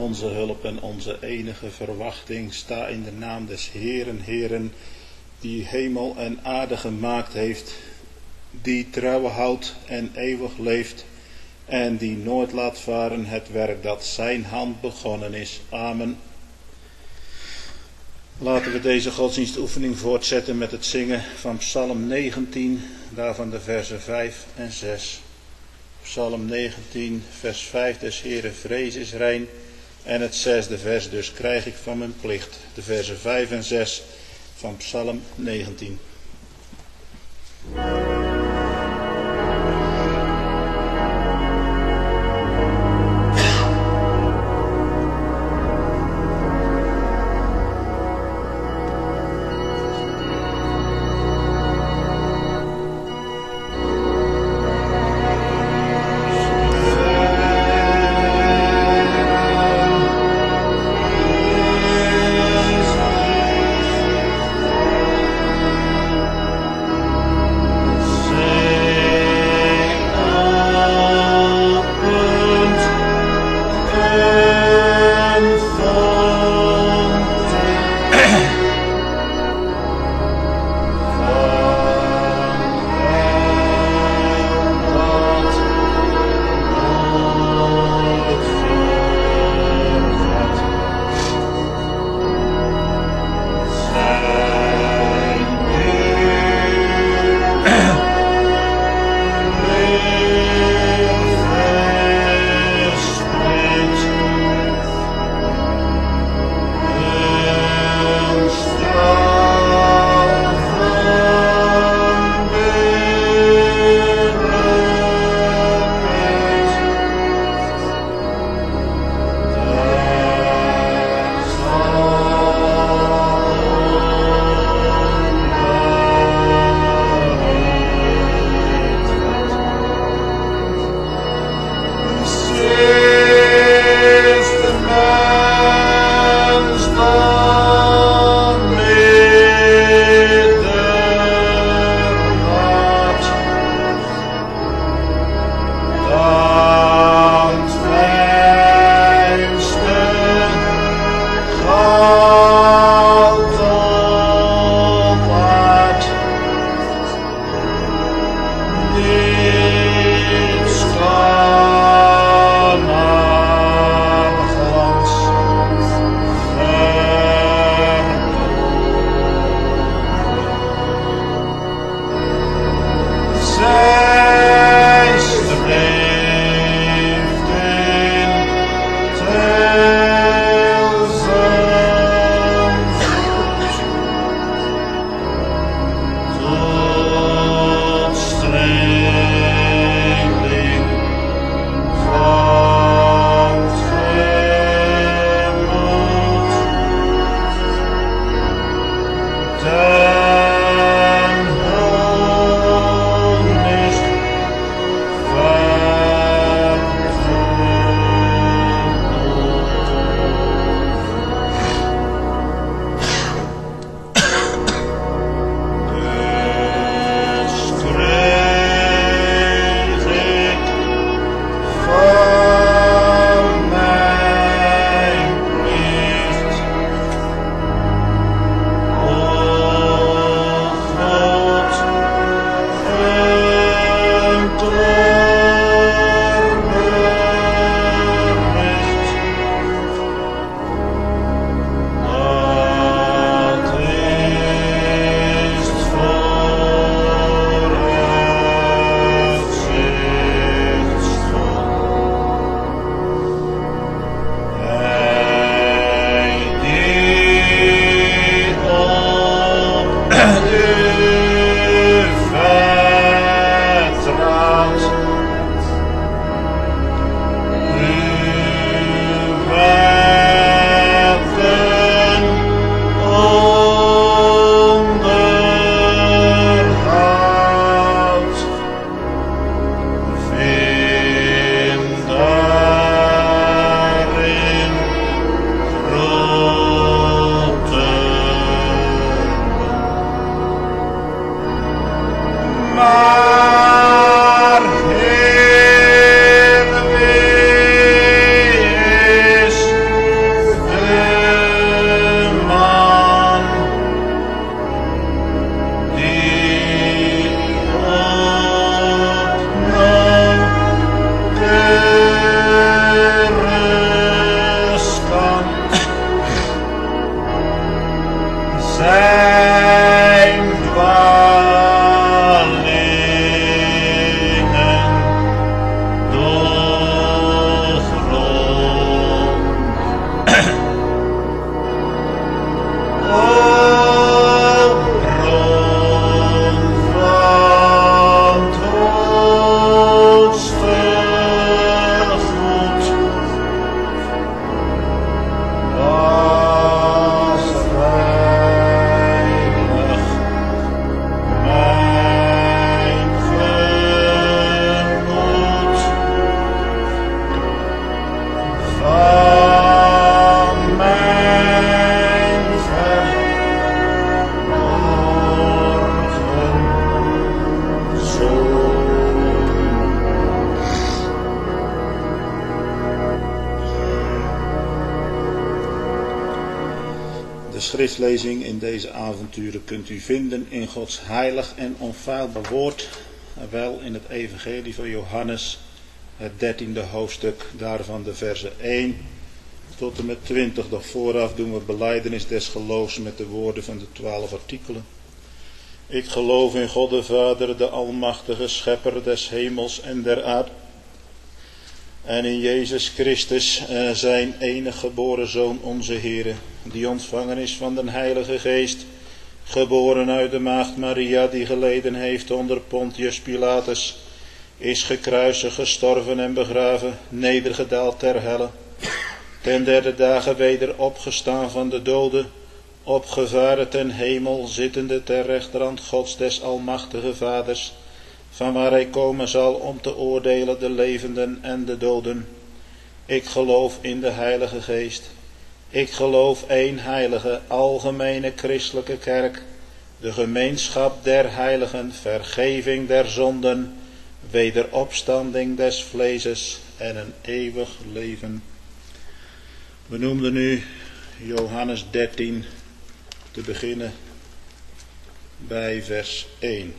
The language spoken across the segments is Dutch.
onze hulp en onze enige verwachting. Sta in de naam des Heeren, Heeren, die hemel en aarde gemaakt heeft, die trouw houdt en eeuwig leeft en die nooit laat varen het werk dat zijn hand begonnen is. Amen. Laten we deze godsdienstoefening voortzetten met het zingen van Psalm 19, daarvan de versen 5 en 6. Psalm 19, vers 5, des Heeren vrees is rein. En het 6e vers, dus krijg ik van mijn plicht. De versen 5 en 6 van Psalm 19. De schriftlezing in deze avonturen kunt u vinden in Gods heilig en onfeilbaar woord, wel in het evangelie van Johannes, het 13e hoofdstuk, daarvan de versen 1 tot en met 20. Doch vooraf doen we belijdenis des geloofs met de woorden van de 12 artikelen. Ik geloof in God de Vader, de almachtige schepper des hemels en der aarde, en in Jezus Christus, zijn enige geboren Zoon, onze Heere, die ontvangen is van den Heilige Geest, geboren uit de maagd Maria, die geleden heeft onder Pontius Pilatus, is gekruisigd, gestorven en begraven, nedergedaald ter helle, ten derde dagen weder opgestaan van de doden, opgevaren ten hemel, zittende ter rechterhand Gods des almachtige Vaders, van waar hij komen zal om te oordelen de levenden en de doden. Ik geloof in de Heilige Geest. Ik geloof één heilige, algemene christelijke kerk, de gemeenschap der heiligen, vergeving der zonden, wederopstanding des vleeses en een eeuwig leven. We noemden nu Johannes 13, te beginnen bij vers 1.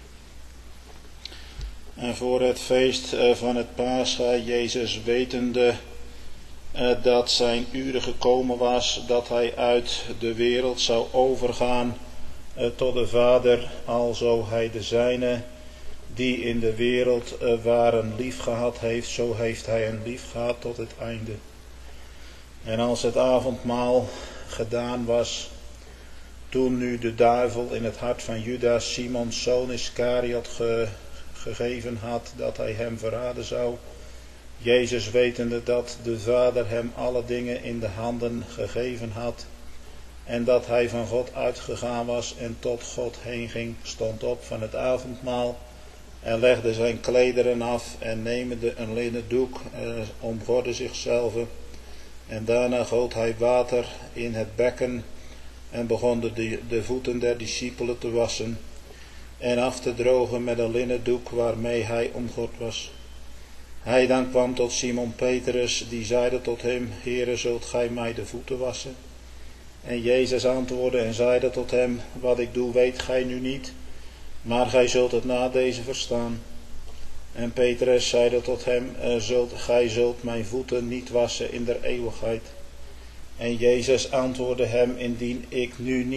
En voor het feest van het Pascha, Jezus wetende dat zijn uren gekomen was, dat hij uit de wereld zou overgaan tot de Vader, alzo hij de zijne die in de wereld waren lief gehad heeft, zo heeft hij hen lief gehad tot het einde. En als het avondmaal gedaan was, toen nu de duivel in het hart van Judas, Simons zoon Iskariot, gegeven had dat hij hem verraden zou, Jezus wetende dat de Vader hem alle dingen in de handen gegeven had en dat hij van God uitgegaan was en tot God heen ging, stond op van het avondmaal en legde zijn klederen af en nemende een linnen doek omgordde zichzelf en daarna goot hij water in het bekken en begon de voeten der discipelen te wassen en af te drogen met een linnen doek waarmee hij omgord was. Hij dan kwam tot Simon Petrus, die zeide tot hem, Heere, zult gij mij de voeten wassen? En Jezus antwoordde en zeide tot hem, wat ik doe weet gij nu niet, maar gij zult het na deze verstaan. En Petrus zeide tot hem, gij zult mijn voeten niet wassen in der eeuwigheid. En Jezus antwoordde hem, indien ik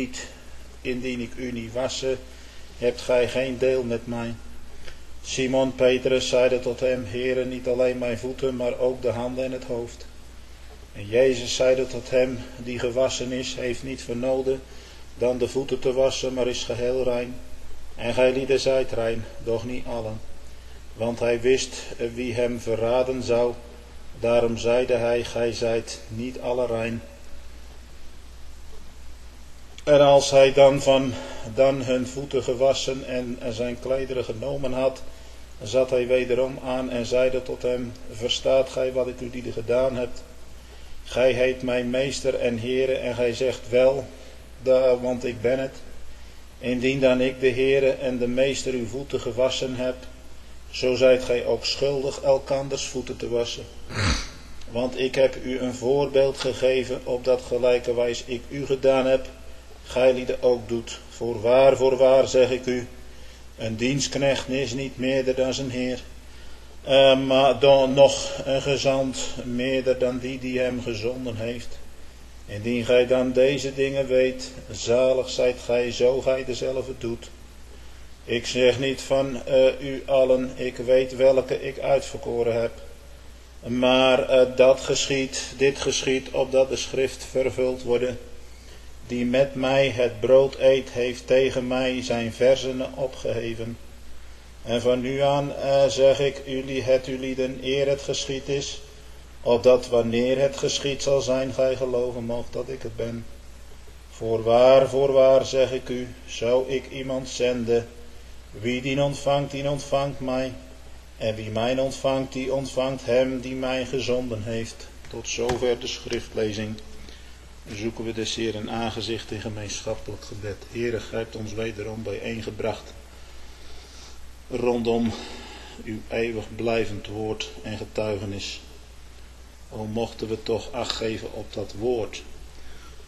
u niet wassen, hebt gij geen deel met mij. Simon Petrus zeide tot hem, Heere, niet alleen mijn voeten, maar ook de handen en het hoofd. En Jezus zeide tot hem, die gewassen is, heeft niet vernoden dan de voeten te wassen, maar is geheel rein. En gij lieden zijt rein, doch niet allen. Want hij wist wie hem verraden zou, daarom zeide hij, gij zijt niet alle rein. En als hij dan hun voeten gewassen en zijn klederen genomen had, zat hij wederom aan en zeide tot hem, verstaat gij wat ik u die gedaan heb? Gij heet mij meester en Heere en gij zegt wel, want ik ben het. Indien dan ik de Heere en de meester uw voeten gewassen heb, zo zijt gij ook schuldig elkanders voeten te wassen. Want ik heb u een voorbeeld gegeven, opdat gelijkerwijs ik u gedaan heb, gij lieden ook doet. Voorwaar zeg ik u, een dienstknecht is niet meerder dan zijn Heer, maar dan nog een gezant meerder dan die hem gezonden heeft. Indien gij dan deze dingen weet, zalig zijt gij, zo gij dezelfde doet. Ik zeg niet van u allen, ik weet welke ik uitverkoren heb. Maar dit geschiet, opdat de schrift vervuld worden. Die met mij het brood eet, heeft tegen mij zijn versenen opgeheven. En van nu aan zeg ik ulieden eer het geschied is, opdat wanneer het geschied zal zijn, gij geloven moogt dat ik het ben. Voorwaar zeg ik u, zou ik iemand zenden, wie die ontvangt mij. En wie mij ontvangt, die ontvangt hem die mij gezonden heeft. Tot zover de schriftlezing. Zoeken we des Heeren aangezicht in gemeenschappelijk gebed. Heere, gij hebt ons wederom bijeengebracht rondom uw eeuwig blijvend woord en getuigenis. O, mochten we toch acht geven op dat woord.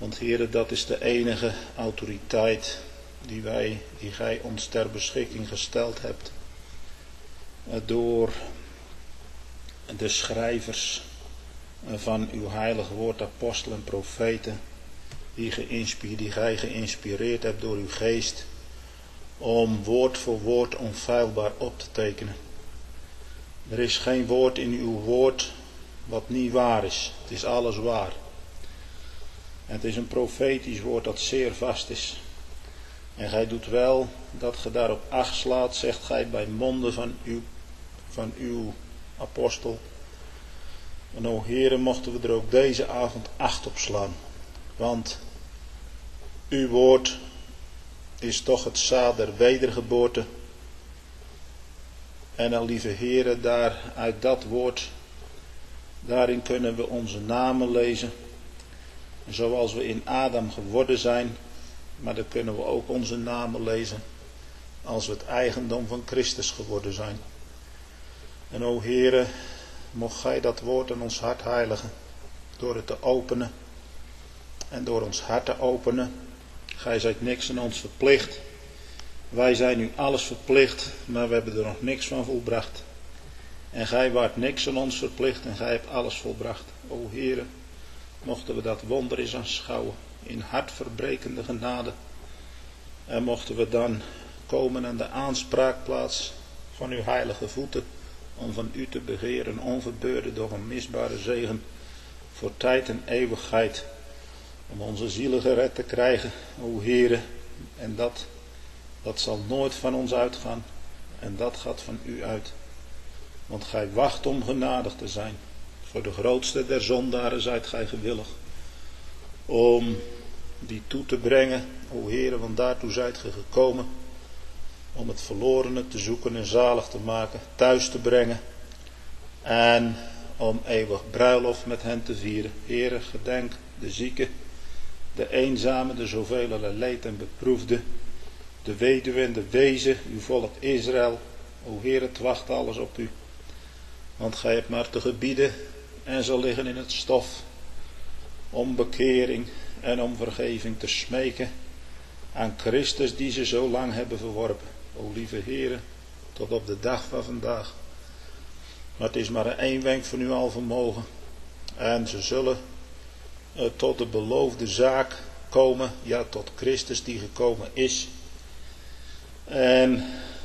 Want Heere, dat is de enige autoriteit die gij ons ter beschikking gesteld hebt. Door de schrijvers van uw heilig woord, apostelen en profeten, die gij geïnspireerd hebt door uw geest, om woord voor woord onfeilbaar op te tekenen. Er is geen woord in uw woord wat niet waar is. Het is alles waar. En het is een profetisch woord dat zeer vast is. En gij doet wel dat ge daarop acht slaat, zegt gij bij monden van uw apostel. En o Heere, mochten we er ook deze avond acht op slaan. Want uw woord is toch het zaad der wedergeboorte. En al lieve Heere, uit dat woord, daarin kunnen we onze namen lezen. Zoals we in Adam geworden zijn, maar dan kunnen we ook onze namen lezen als we het eigendom van Christus geworden zijn. En o Heere, mocht gij dat woord in ons hart heiligen, door het te openen en door ons hart te openen. Gij zijt niks aan ons verplicht. Wij zijn u alles verplicht, maar we hebben er nog niks van volbracht. En gij waart niks aan ons verplicht en gij hebt alles volbracht. O Heere, mochten we dat wonder eens aanschouwen in hartverbrekende genade. En mochten we dan komen aan de aanspraakplaats van uw heilige voeten, om van u te begeren, onverbeurde door een misbare zegen, voor tijd en eeuwigheid, om onze zielen gered te krijgen, o Heere. En dat zal nooit van ons uitgaan, en dat gaat van u uit. Want gij wacht om genadig te zijn. Voor de grootste der zondaren zijt gij gewillig om die toe te brengen, o Heere, want daartoe zijt gij gekomen, om het verlorene te zoeken en zalig te maken, thuis te brengen en om eeuwig bruiloft met hen te vieren. Heere, gedenk de zieke, de eenzame, de zoveel leed en beproefde, de weduwe en de wezen, uw volk Israël. O Heere, het wacht alles op u, want gij hebt maar te gebieden en zal liggen in het stof, om bekering en om vergeving te smeken aan Christus die ze zo lang hebben verworpen. O lieve Heere, tot op de dag van vandaag. Maar het is maar één wenk van uw alvermogen. En ze zullen tot de beloofde zaak komen, ja, tot Christus die gekomen is. En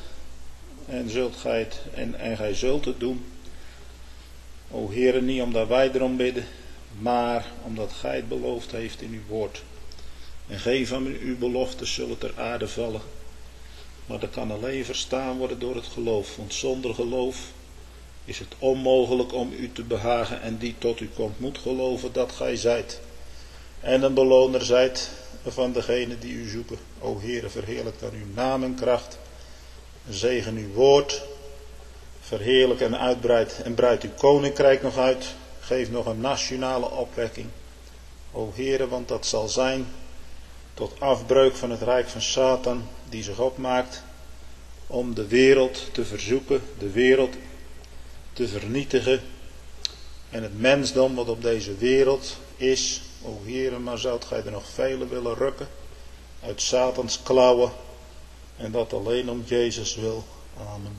gij zult het doen, o Heere, niet omdat wij erom bidden, maar omdat gij het beloofd heeft in uw woord. En geen van uw beloftes zullen ter aarde vallen, maar dat kan alleen verstaan worden door het geloof. Want zonder geloof is het onmogelijk om u te behagen, en die tot u komt moet geloven dat gij zijt. En een beloner zijt van degenen die u zoeken. O Heere, verheerlijk dan uw naam en kracht. Zegen uw woord. Verheerlijk en uitbreid en breid uw koninkrijk nog uit. Geef nog een nationale opwekking. O Heere, want dat zal zijn tot afbreuk van het rijk van Satan, die zich opmaakt om de wereld te verzoeken, de wereld te vernietigen. En het mensdom wat op deze wereld is, o Heere, maar zoudt gij er nog vele willen rukken uit Satans klauwen, en dat alleen om Jezus wil. Amen.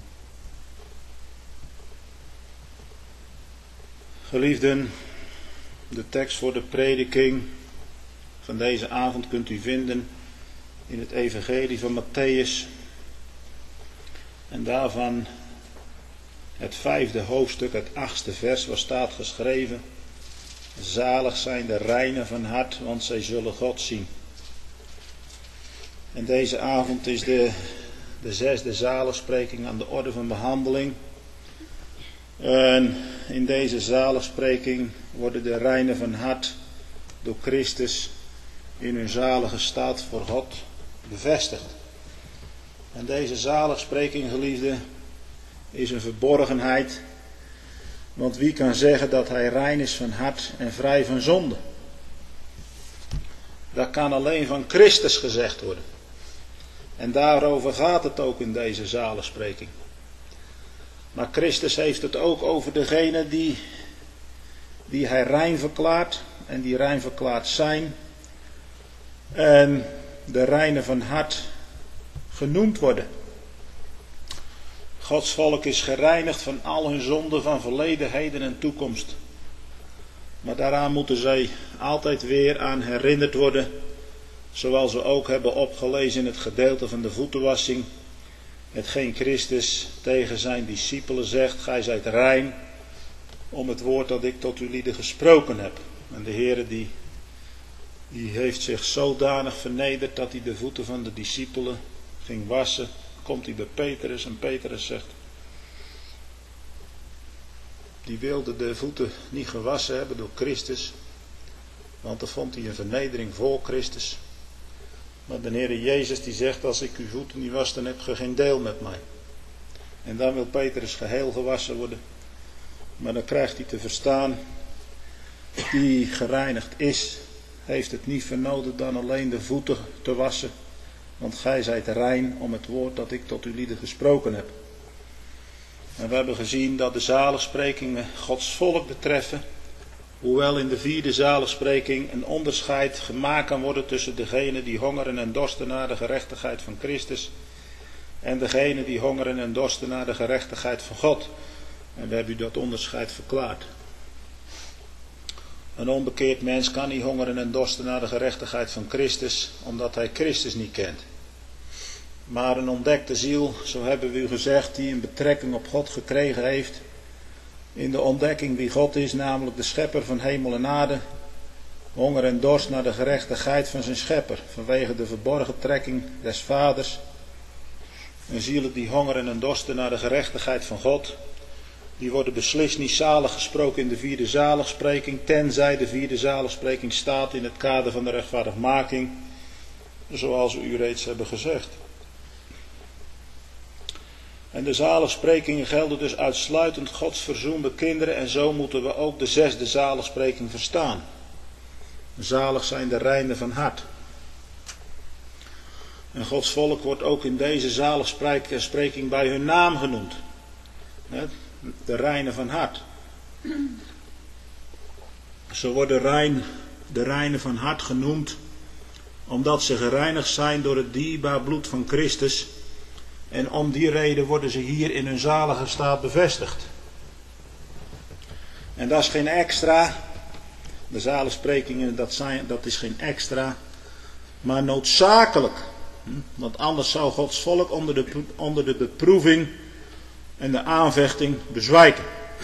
Geliefden, de tekst voor de prediking van deze avond kunt u vinden in het evangelie van Mattheüs. En daarvan het 5e hoofdstuk, het 8e vers, waar staat geschreven: zalig zijn de reinen van hart, want zij zullen God zien. En deze avond is de 6e zaligspreking aan de orde van behandeling. En in deze zaligspreking worden de reinen van hart door Christus in hun zalige staat voor God bevestigd. En deze zaligspreking, geliefde, is een verborgenheid. Want wie kan zeggen dat hij rein is van hart en vrij van zonde? Dat kan alleen van Christus gezegd worden. En daarover gaat het ook in deze zaligspreking. Maar Christus heeft het ook over degenen die hij rein verklaart en die rein verklaard zijn. en de reine van hart genoemd worden. Gods volk is gereinigd van al hun zonden van verleden, heden en toekomst. Maar daaraan moeten zij altijd weer aan herinnerd worden. Zoals we ook hebben opgelezen in het gedeelte van de voetenwassing. Hetgeen Christus tegen zijn discipelen zegt: gij zijt rein om het woord dat ik tot u lieden gesproken heb. En de Heere die heeft zich zodanig vernederd dat hij de voeten van de discipelen ging wassen. Komt hij bij Petrus en Petrus zegt: die wilde de voeten niet gewassen hebben door Christus, want dan vond hij een vernedering voor Christus. Maar de Heere Jezus die zegt: als ik uw voeten niet was, dan heb je geen deel met mij. En dan wil Petrus geheel gewassen worden. Maar dan krijgt hij te verstaan: die gereinigd is, heeft het niet vernodigd dan alleen de voeten te wassen. Want gij zijt rein om het woord dat ik tot u lieden gesproken heb. En we hebben gezien dat de zaligsprekingen Gods volk betreffen. Hoewel in de 4e zaligspreking een onderscheid gemaakt kan worden tussen degenen die hongeren en dorsten naar de gerechtigheid van Christus. En degenen die hongeren en dorsten naar de gerechtigheid van God. En we hebben u dat onderscheid verklaard. Een onbekeerd mens kan niet hongeren en dorsten naar de gerechtigheid van Christus, omdat hij Christus niet kent. Maar een ontdekte ziel, zo hebben we u gezegd, die een betrekking op God gekregen heeft, in de ontdekking wie God is, namelijk de schepper van hemel en aarde, honger en dorst naar de gerechtigheid van zijn schepper, vanwege de verborgen trekking des vaders. En zielen die hongeren en dorsten naar de gerechtigheid van God, die worden beslist niet zalig gesproken in de 4e zaligspreking, tenzij de 4e zaligspreking staat in het kader van de rechtvaardigmaking, zoals we u reeds hebben gezegd. En de zaligsprekingen gelden dus uitsluitend Gods verzoende kinderen, en zo moeten we ook de 6e zaligspreking verstaan. Zalig zijn de reinen van hart. En Gods volk wordt ook in deze zaligspreking bij hun naam genoemd. De reinen van hart. Ze worden de reinen van hart genoemd, omdat ze gereinigd zijn door het dierbaar bloed van Christus. En om die reden worden ze hier in hun zalige staat bevestigd. En dat is geen extra. De zaligsprekingen, dat is geen extra, maar noodzakelijk. Want anders zou Gods volk onder de beproeving en de aanvechting bezwijken.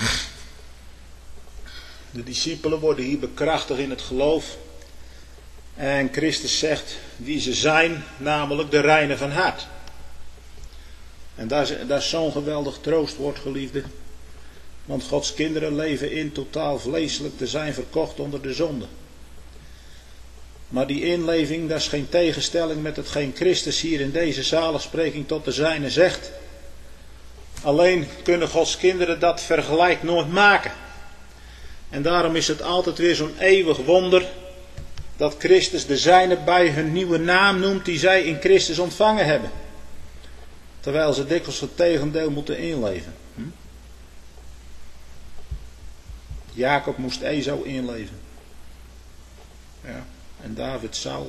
De discipelen worden hier bekrachtigd in het geloof. En Christus zegt wie ze zijn, namelijk de reinen van hart. En dat is zo'n geweldig troostwoord, geliefde. Want Gods kinderen leven in totaal vleeselijk te zijn verkocht onder de zonde. Maar die inleving, dat is geen tegenstelling met hetgeen Christus hier in deze zaligspreking tot de zijnen zegt. Alleen kunnen Gods kinderen dat vergelijk nooit maken. En daarom is het altijd weer zo'n eeuwig wonder dat Christus de zijnen bij hun nieuwe naam noemt die zij in Christus ontvangen hebben. Terwijl ze dikwijls het tegendeel moeten inleven. Jacob moest Esau inleven. Ja. En David Saul.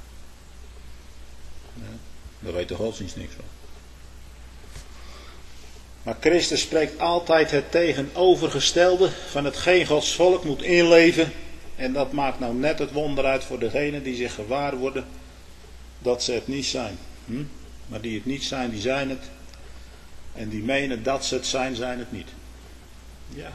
Ja, daar weet de godsdienst niks van. Maar Christus spreekt altijd het tegenovergestelde van hetgeen Gods volk moet inleven. En dat maakt nou net het wonder uit voor degenen die zich gewaar worden dat ze het niet zijn. Maar die het niet zijn, die zijn het. En die menen dat ze het zijn, zijn het niet. Ja.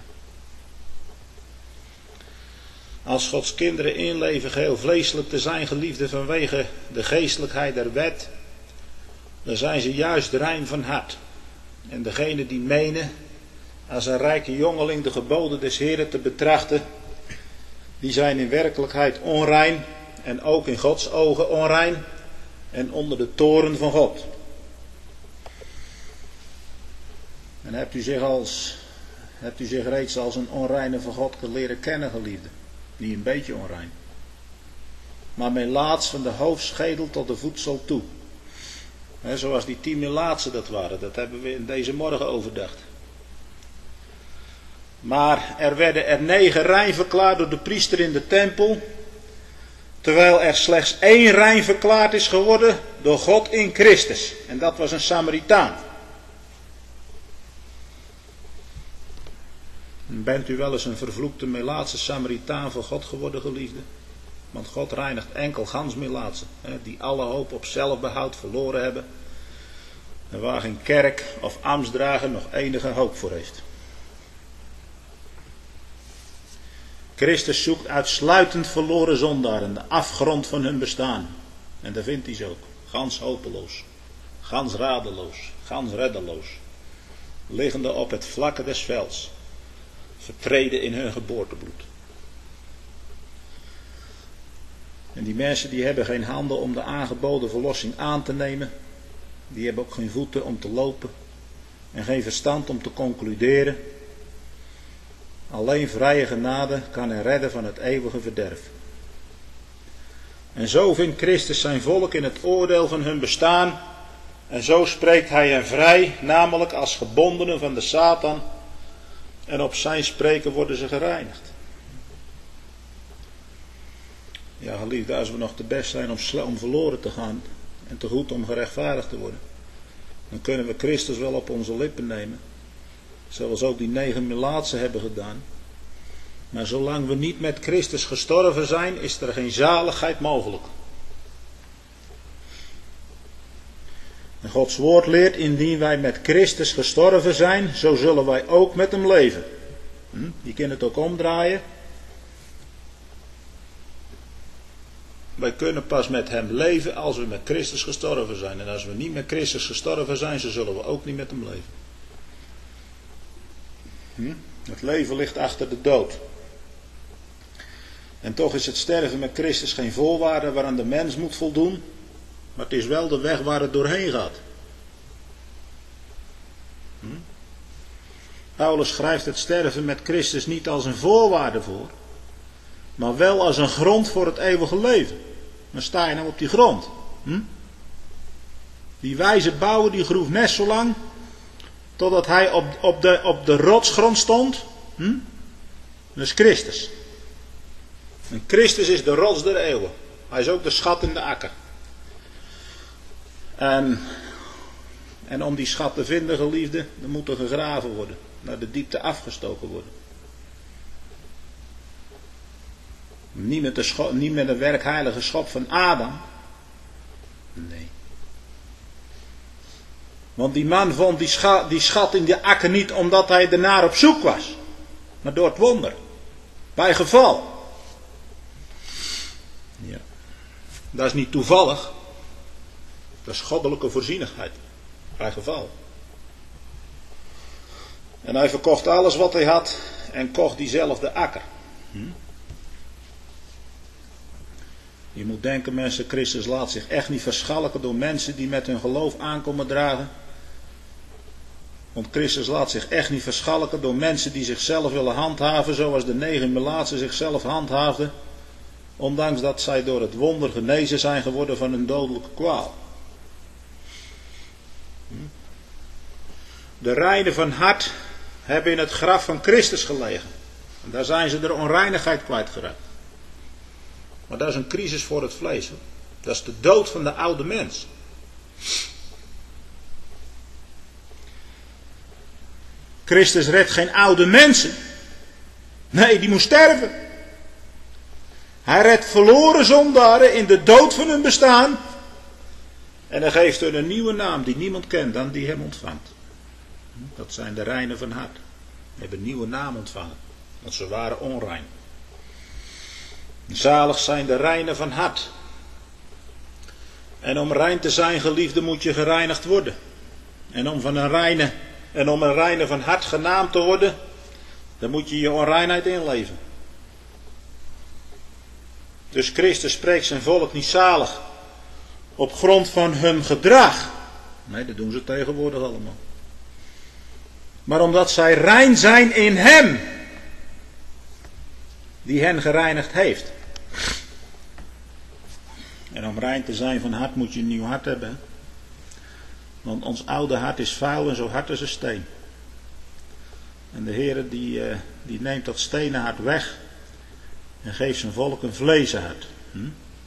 Als Gods kinderen inleven geheel vleeselijk te zijn, geliefde, vanwege de geestelijkheid der wet, dan zijn ze juist rein van hart. En degenen die menen als een rijke jongeling de geboden des Heren te betrachten, die zijn in werkelijkheid onrein en ook in Gods ogen onrein en onder de toorn van God. En hebt u zich reeds als een onreine van God leren kennen, geliefde? Niet een beetje onrein. Maar melaats van de hoofdschedel tot de voedsel toe. Zoals die 10 melaatsen dat waren. Dat hebben we in deze morgen overdacht. Maar er werden er 9 rein verklaard door de priester in de tempel. Terwijl er slechts één rein verklaard is geworden door God in Christus. En dat was een Samaritaan. Bent u wel eens een vervloekte Melaatse Samaritaan voor God geworden, geliefde? Want God reinigt enkel gans Melaatsen, die alle hoop op zelfbehoud verloren hebben. En waar geen kerk of ambtsdrager nog enige hoop voor heeft. Christus zoekt uitsluitend verloren zondaren, de afgrond van hun bestaan. En daar vindt hij ze ook. Gans hopeloos, gans radeloos, gans reddeloos. Liggende op het vlakke des velds. Vertreden in hun geboortebloed. En die mensen die hebben geen handen om de aangeboden verlossing aan te nemen. Die hebben ook geen voeten om te lopen. En geen verstand om te concluderen. Alleen vrije genade kan hen redden van het eeuwige verderf. En zo vindt Christus zijn volk in het oordeel van hun bestaan. En zo spreekt hij hen vrij, namelijk als gebondenen van de Satan. En op zijn spreken worden ze gereinigd. Ja, geliefde, als we nog te best zijn om verloren te gaan en te goed om gerechtvaardigd te worden, dan kunnen we Christus wel op onze lippen nemen. Zoals ook die 9 Melaatsen hebben gedaan. Maar zolang we niet met Christus gestorven zijn, is er geen zaligheid mogelijk. En Gods woord leert, indien wij met Christus gestorven zijn, zo zullen wij ook met hem leven. Je kunt het ook omdraaien. Wij kunnen pas met hem leven als we met Christus gestorven zijn. En als we niet met Christus gestorven zijn, zo zullen we ook niet met hem leven. Het leven ligt achter de dood. En toch is het sterven met Christus geen voorwaarde waaraan de mens moet voldoen. Maar het is wel de weg waar het doorheen gaat. Paulus schrijft het sterven met Christus niet als een voorwaarde voor. Maar wel als een grond voor het eeuwige leven. Dan sta je nou op die grond. Die wijze bouwer die groef net zo lang. Totdat hij op de rotsgrond stond. Dat is Christus. En Christus is de rots der eeuwen. Hij is ook de schat in de akker. En om die schat te vinden, geliefde, dan moet er gegraven worden. Naar de diepte afgestoken worden. Niet met een werkheilige schop van Adam. Nee. Want die man vond die schat in de akker niet omdat hij ernaar op zoek was. Maar door het wonder. Bij geval. Ja. Dat is niet toevallig. Dat is goddelijke voorzienigheid. Bij geval. En hij verkocht alles wat hij had. En kocht diezelfde akker. Je moet denken, mensen, Christus laat zich echt niet verschalken door mensen die met hun geloof aankomen dragen. Want Christus laat zich echt niet verschalken door mensen die zichzelf willen handhaven, zoals de 9 Melaatsen zichzelf handhaafden. Ondanks dat zij door het wonder genezen zijn geworden van een dodelijke kwaal. De reinen van hart hebben in het graf van Christus gelegen. En daar zijn ze de onreinigheid kwijtgeraakt. Maar dat is een crisis voor het vlees. Hoor. Dat is de dood van de oude mens. Christus redt geen oude mensen. Nee, die moest sterven. Hij redt verloren zondaren in de dood van hun bestaan. En hij geeft hun een nieuwe naam die niemand kent dan die hem ontvangt. Dat zijn de reinen van hart. Die hebben een nieuwe naam ontvangen. Want ze waren onrein. Zalig zijn de reinen van hart. En om rein te zijn, geliefde, moet je gereinigd worden. En om een reine van hart genaamd te worden, dan moet je je onreinheid inleven. Dus Christus spreekt zijn volk niet zalig op grond van hun gedrag. Nee, dat doen ze tegenwoordig allemaal. Maar omdat zij rein zijn in hem, die hen gereinigd heeft. En om rein te zijn van hart moet je een nieuw hart hebben. Want ons oude hart is vuil en zo hard als een steen. En de Heer die neemt dat stenen hart weg. En geeft zijn volk een vlezen hart.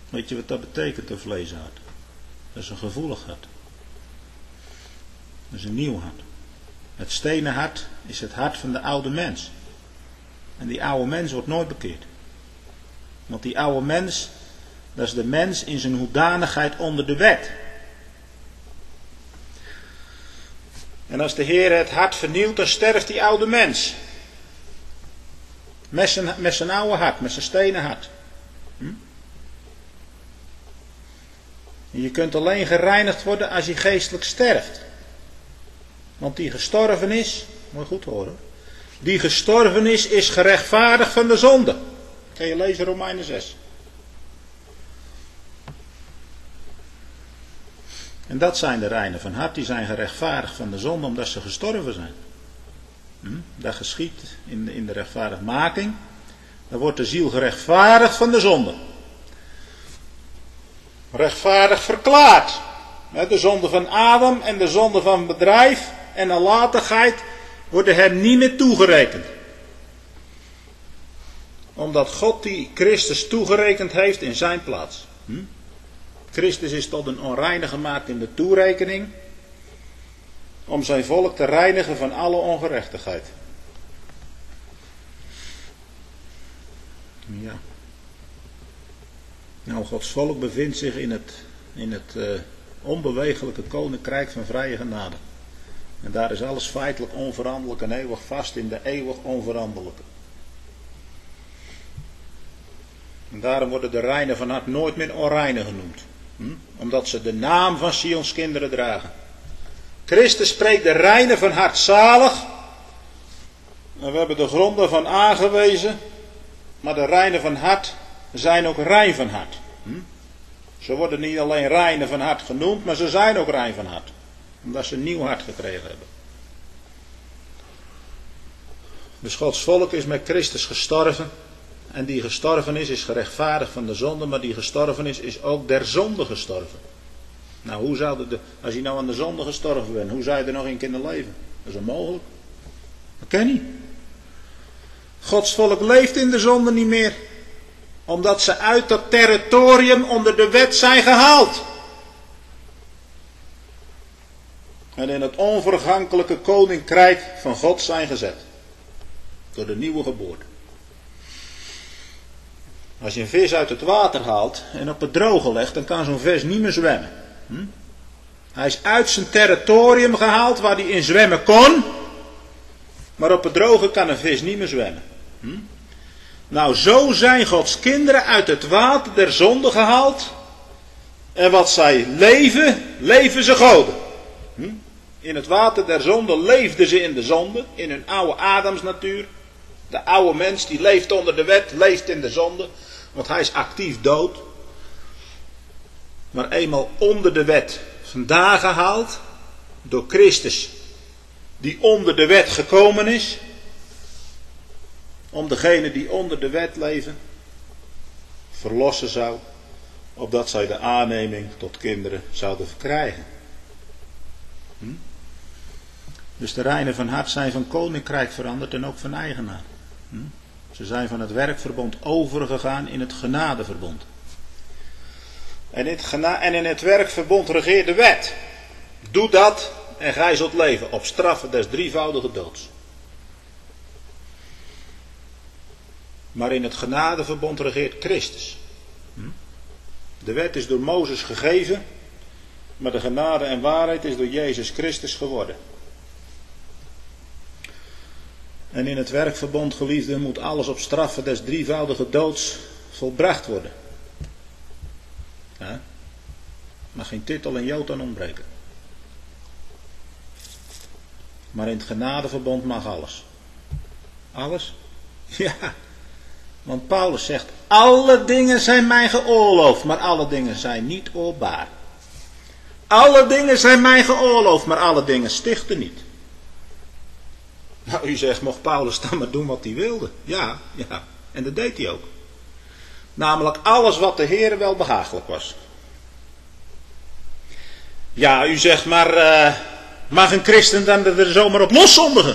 Weet je wat dat betekent, een vleeshart? Dat is een gevoelig hart. Dat is een nieuw hart. Het stenen hart is het hart van de oude mens. En die oude mens wordt nooit bekeerd. Want die oude mens, dat is de mens in zijn hoedanigheid onder de wet. En als de Heer het hart vernielt, dan sterft die oude mens. Met zijn oude hart, met zijn stenen hart. En je kunt alleen gereinigd worden als je geestelijk sterft. Want die gestorven is, moet je goed horen. Die gestorven is gerechtvaardigd van de zonde. Kan je lezen Romeinen 6. En dat zijn de reinen van hart, die zijn gerechtvaardigd van de zonde omdat ze gestorven zijn. Dat geschiet in de rechtvaardigmaking. Dan wordt de ziel gerechtvaardigd van de zonde. Rechtvaardig verklaard. De zonde van Adam en de zonde van bedrijf en nalatigheid worden hem niet meer toegerekend. Omdat God die Christus toegerekend heeft in zijn plaats. Christus is tot een onreine gemaakt in de toerekening. Om zijn volk te reinigen van alle ongerechtigheid. Ja. Nou, Gods volk bevindt zich in het onbewegelijke koninkrijk van vrije genade. En daar is alles feitelijk onveranderlijk en eeuwig vast in de eeuwig onveranderlijke. En daarom worden de reinen van hart nooit meer onreine genoemd. Omdat ze de naam van Sions kinderen dragen. Christus spreekt de reinen van hart zalig. En we hebben de grond daarvan aangewezen. Maar de reinen van hart zijn ook rein van hart. Ze worden niet alleen reinen van hart genoemd, maar ze zijn ook rein van hart. Omdat ze een nieuw hart gekregen hebben. Dus Gods volk is met Christus gestorven. En die gestorven is gerechtvaardigd van de zonde. Maar die gestorven is ook der zonde gestorven. Nou, hoe zou als je nou aan de zonde gestorven bent, hoe zou je er nog in kunnen leven? Dat is onmogelijk. Dat kan niet. Gods volk leeft in de zonde niet meer. Omdat ze uit dat territorium onder de wet zijn gehaald. En in het onvergankelijke koninkrijk van God zijn gezet. Door de nieuwe geboorte. Als je een vis uit het water haalt en op het droge legt, dan kan zo'n vis niet meer zwemmen. Hij is uit zijn territorium gehaald waar hij in zwemmen kon. Maar op het droge kan een vis niet meer zwemmen. Nou, zo zijn Gods kinderen uit het water der zonde gehaald. En wat zij leven ze goden. In het water der zonde leefden ze in de zonde. In hun oude Adamsnatuur. De oude mens die leeft onder de wet, leeft in de zonde. Want hij is actief dood. Maar eenmaal onder de wet vandaan gehaald. Door Christus. Die onder de wet gekomen is. Om degenen die onder de wet leven. Verlossen zou. Opdat zij de aanneming tot kinderen zouden verkrijgen. Dus de reinen van hart zijn van koninkrijk veranderd en ook van eigenaar. Ze zijn van het werkverbond overgegaan in het genadeverbond. En in het werkverbond regeert de wet. Doe dat en gij zult leven op straffen des drievoudige doods. Maar in het genadeverbond regeert Christus. De wet is door Mozes gegeven, maar de genade en waarheid is door Jezus Christus geworden. En in het werkverbond, geliefden, moet alles op straffen des drievoudige doods volbracht worden. Ja? Mag geen titel en jood aan ontbreken. Maar in het genadeverbond mag alles. Alles? Ja. Want Paulus zegt, alle dingen zijn mij geoorloofd, maar alle dingen zijn niet oorbaar. Alle dingen zijn mij geoorloofd, maar alle dingen stichten niet. Nou, u zegt, mocht Paulus dan maar doen wat hij wilde? Ja, en dat deed hij ook. Namelijk alles wat de Heere wel behagelijk was. Ja, u zegt, maar mag een christen dan er zomaar op loszondigen?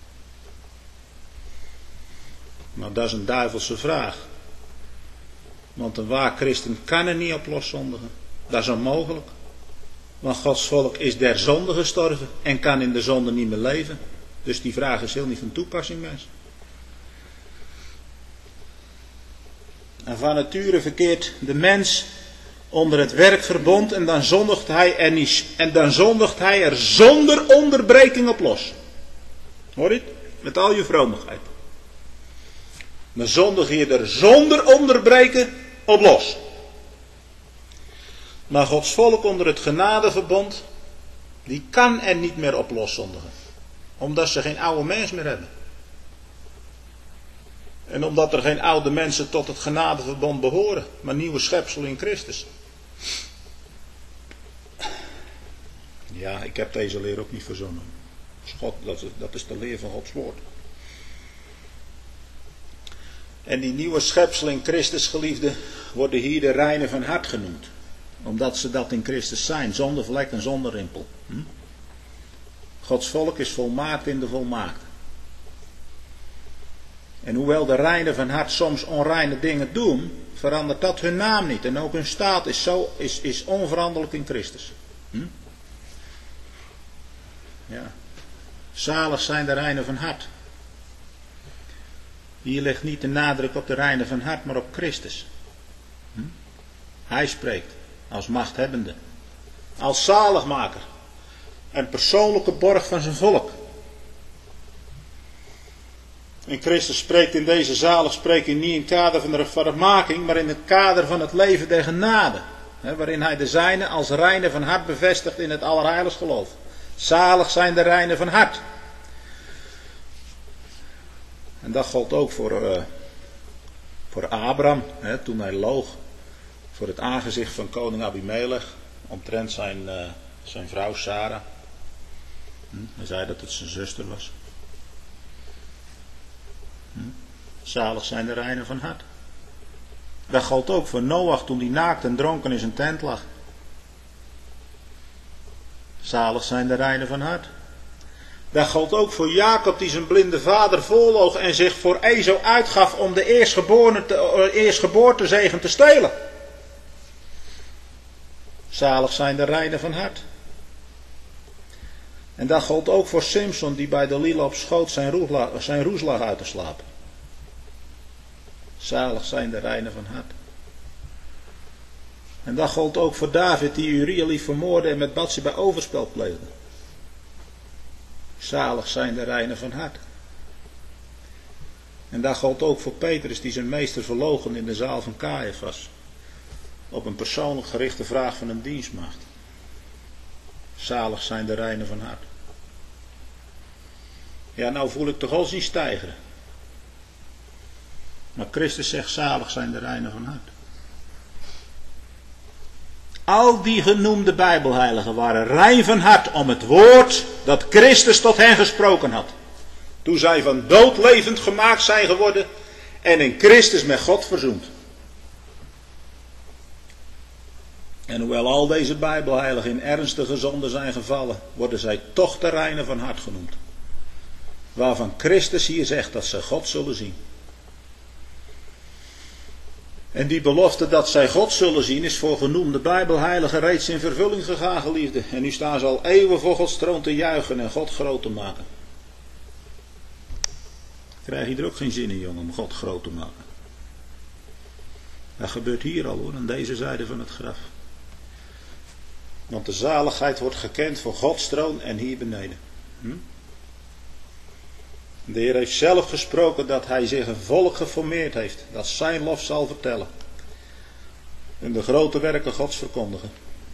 Nou, dat is een duivelse vraag. Want een waar christen kan er niet op loszondigen. Dat is onmogelijk. Want Gods volk is der zonde gestorven en kan in de zonde niet meer leven. Dus die vraag is heel niet van toepassing, mensen. En van nature verkeert de mens onder het werkverbond en dan zondigt hij er zonder onderbreking op los. Hoor je het? Met al je vromigheid. Dan zondig je er zonder onderbreken op los. Maar Gods volk onder het genadeverbond, die kan er niet meer op loszondigen. Omdat ze geen oude mens meer hebben. En omdat er geen oude mensen tot het genadeverbond behoren, maar nieuwe schepsel in Christus. Ja, ik heb deze leer ook niet verzonnen. Dat is de leer van Gods woord. En die nieuwe schepsel in Christus, geliefde, worden hier de reinen van hart genoemd. Omdat ze dat in Christus zijn, zonder vlek en zonder rimpel. Gods volk is volmaakt in de volmaakte. En hoewel de reinen van hart soms onreine dingen doen, verandert dat hun naam niet. En ook hun staat is onveranderlijk in Christus. Ja. Zalig zijn de reinen van hart. Hier ligt niet de nadruk op de reinen van hart, maar op Christus. Hij spreekt als machthebbende, als zaligmaker en persoonlijke borg van zijn volk. En Christus spreekt in deze zaligspreking niet in het kader van de rechtvaardigmaking, maar in het kader van het leven der genade. Waarin hij de zijnen als reinen van hart bevestigt in het allerheiligst geloof. Zalig zijn de reinen van hart. En dat gold ook voor Abraham, toen hij loog voor het aangezicht van koning Abimelech, omtrent zijn vrouw Sarah. Hij zei dat het zijn zuster was. Zalig zijn de reinen van hart. Dat gold ook voor Noach toen hij naakt en dronken in zijn tent lag. Zalig zijn de reinen van hart. Dat gold ook voor Jacob die zijn blinde vader voorloog en zich voor Esau uitgaf om de eerstgeboortezegen te stelen. Zalig zijn de reinen van hart. En dat gold ook voor Simson die bij Delila op schoot zijn roes lag uit te slapen. Zalig zijn de reinen van hart. En dat gold ook voor David die Uria lief vermoordde en met Batsheba overspel pleegde. Zalig zijn de reinen van hart. En dat gold ook voor Petrus die zijn meester verloochende in de zaal van Caiaphas. Op een persoonlijk gerichte vraag van een dienstmaagd. Zalig zijn de reinen van hart. Ja, nou voel ik de godsdienst stijgen. Maar Christus zegt zalig zijn de reinen van hart. Al die genoemde Bijbelheiligen waren rein van hart om het woord dat Christus tot hen gesproken had. Toen zij van dood levend gemaakt zijn geworden en in Christus met God verzoend. En hoewel al deze Bijbelheiligen in ernstige zonde zijn gevallen, worden zij toch de reinen van hart genoemd. Waarvan Christus hier zegt dat zij God zullen zien. En die belofte dat zij God zullen zien is voor genoemde Bijbelheiligen reeds in vervulling gegaan, geliefde. En nu staan ze al eeuwen voor Gods troon te juichen en God groot te maken. Krijg je er ook geen zin in, jongen, om God groot te maken. Dat gebeurt hier al hoor, aan deze zijde van het graf. Want de zaligheid wordt gekend voor Gods troon en hier beneden. De Heer heeft zelf gesproken dat hij zich een volk geformeerd heeft, dat zijn lof zal vertellen. En de grote werken Gods verkondigen.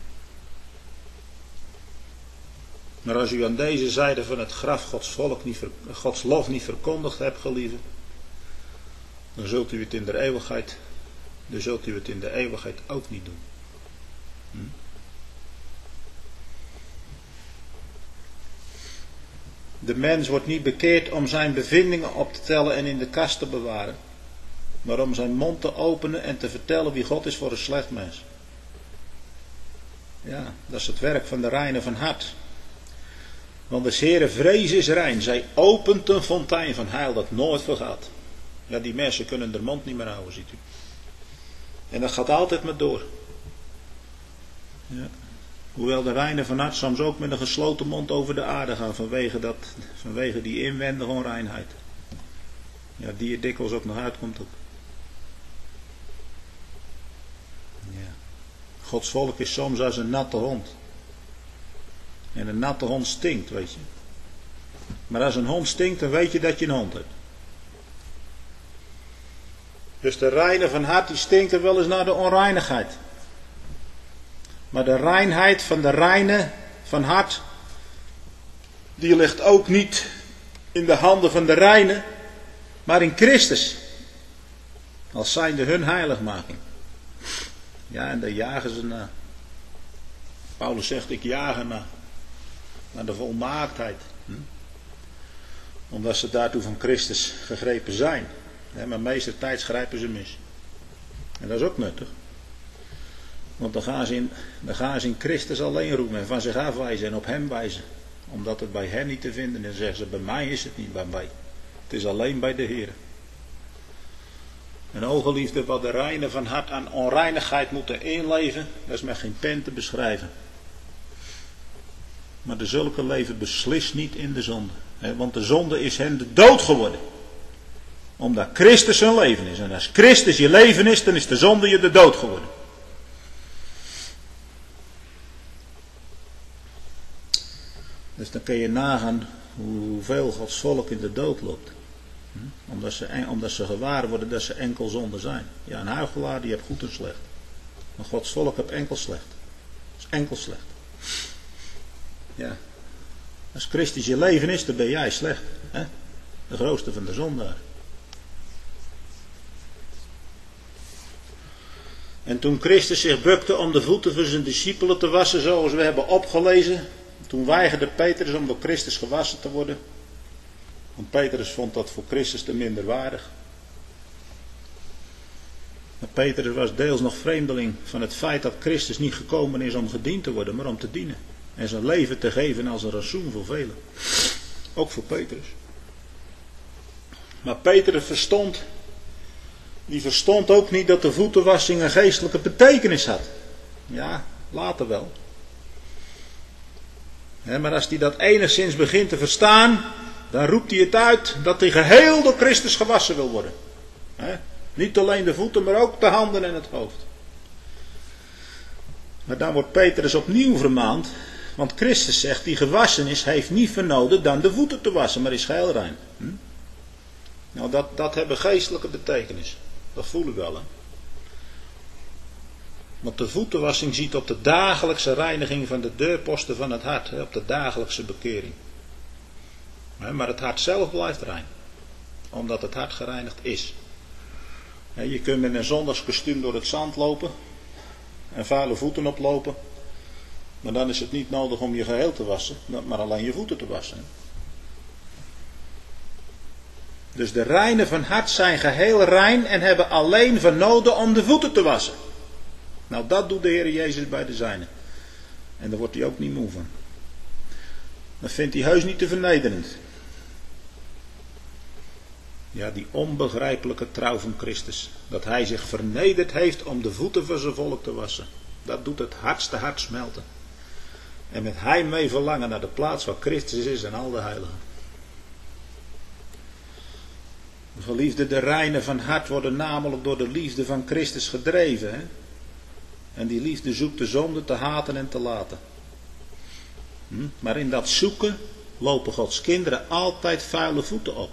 Maar als u aan deze zijde van het graf Gods lof niet verkondigd hebt, geliefde, dan zult u het in de eeuwigheid ook niet doen. De mens wordt niet bekeerd om zijn bevindingen op te tellen en in de kast te bewaren, maar om zijn mond te openen en te vertellen wie God is voor een slecht mens. Ja, dat is het werk van de reinen van hart. Want de Heere vrees is rein, zij opent een fontein van heil dat nooit vergaat. Ja, die mensen kunnen de mond niet meer houden, ziet u. En dat gaat altijd maar door. Ja. Hoewel de reinen van hart soms ook met een gesloten mond over de aarde gaan vanwege die inwendige onreinheid. Ja, die er dikwijls ook nog uitkomt ook. Ja. Gods volk is soms als een natte hond. En een natte hond stinkt, weet je. Maar als een hond stinkt, dan weet je dat je een hond hebt. Dus de reine van hart, die stinkt er wel eens naar de onreinigheid. Maar de reinheid van de reine van hart, die ligt ook niet in de handen van de reine, maar in Christus. Als zijnde hun heiligmaking. Ja, en daar jagen ze naar. Paulus zegt, ik jaag er naar de volmaaktheid. Omdat ze daartoe van Christus gegrepen zijn. Maar meestal tijds grijpen ze mis. En dat is ook nuttig. Want dan gaan ze in Christus alleen roemen en van zich afwijzen en op hem wijzen. Omdat het bij hem niet te vinden is. Dan zeggen ze, bij mij is het niet, bij mij. Het is alleen bij de Heer. En o geliefde, wat de reinen van hart aan onreinigheid moeten inleven, dat is met geen pen te beschrijven. Maar de zulke leven beslist niet in de zonde. Want de zonde is hen de dood geworden. Omdat Christus hun leven is. En als Christus je leven is, dan is de zonde je de dood geworden. Dus dan kun je nagaan hoeveel Gods volk in de dood loopt. Omdat ze gewaar worden dat ze enkel zonde zijn. Ja, een huichelaar die heeft goed en slecht. Maar Gods volk heeft enkel slecht. Dat is enkel slecht. Ja. Als Christus je leven is, dan ben jij slecht. Hè? De grootste van de zondaar. En toen Christus zich bukte om de voeten van zijn discipelen te wassen, zoals we hebben opgelezen, toen weigerde Petrus om door Christus gewassen te worden. Want Petrus vond dat voor Christus te minderwaardig. Maar Petrus was deels nog vreemdeling van het feit dat Christus niet gekomen is om gediend te worden, maar om te dienen. En zijn leven te geven als een ransoen voor velen. Ook voor Petrus. Maar Petrus verstond ook niet dat de voetenwassing een geestelijke betekenis had. Ja, later wel. Maar als hij dat enigszins begint te verstaan, dan roept hij het uit dat hij geheel door Christus gewassen wil worden. Niet alleen de voeten, maar ook de handen en het hoofd. Maar dan wordt Petrus opnieuw vermaand, want Christus zegt, die gewassen is, heeft niet vernoden dan de voeten te wassen, maar is geheel rein. Nou, dat hebben geestelijke betekenis. Dat voelen we wel, hè. Want de voetenwassing ziet op de dagelijkse reiniging van de deurposten van het hart. Op de dagelijkse bekering. Maar het hart zelf blijft rein. Omdat het hart gereinigd is. Je kunt met een zondagskostuum door het zand lopen. En vuile voeten oplopen. Maar dan is het niet nodig om je geheel te wassen. Maar alleen je voeten te wassen. Dus de reinen van hart zijn geheel rein en hebben alleen vernoden om de voeten te wassen. Nou, dat doet de Heer Jezus bij de zijnen. En daar wordt hij ook niet moe van. Dat vindt hij heus niet te vernederend. Ja, die onbegrijpelijke trouw van Christus. Dat hij zich vernederd heeft om de voeten van zijn volk te wassen. Dat doet het hardste hart smelten. En met heimwee verlangen naar de plaats waar Christus is en al de heiligen. Geliefde, de reinen van hart worden namelijk door de liefde van Christus gedreven. Hè? En die liefde zoekt de zonde te haten en te laten. Maar in dat zoeken lopen Gods kinderen altijd vuile voeten op.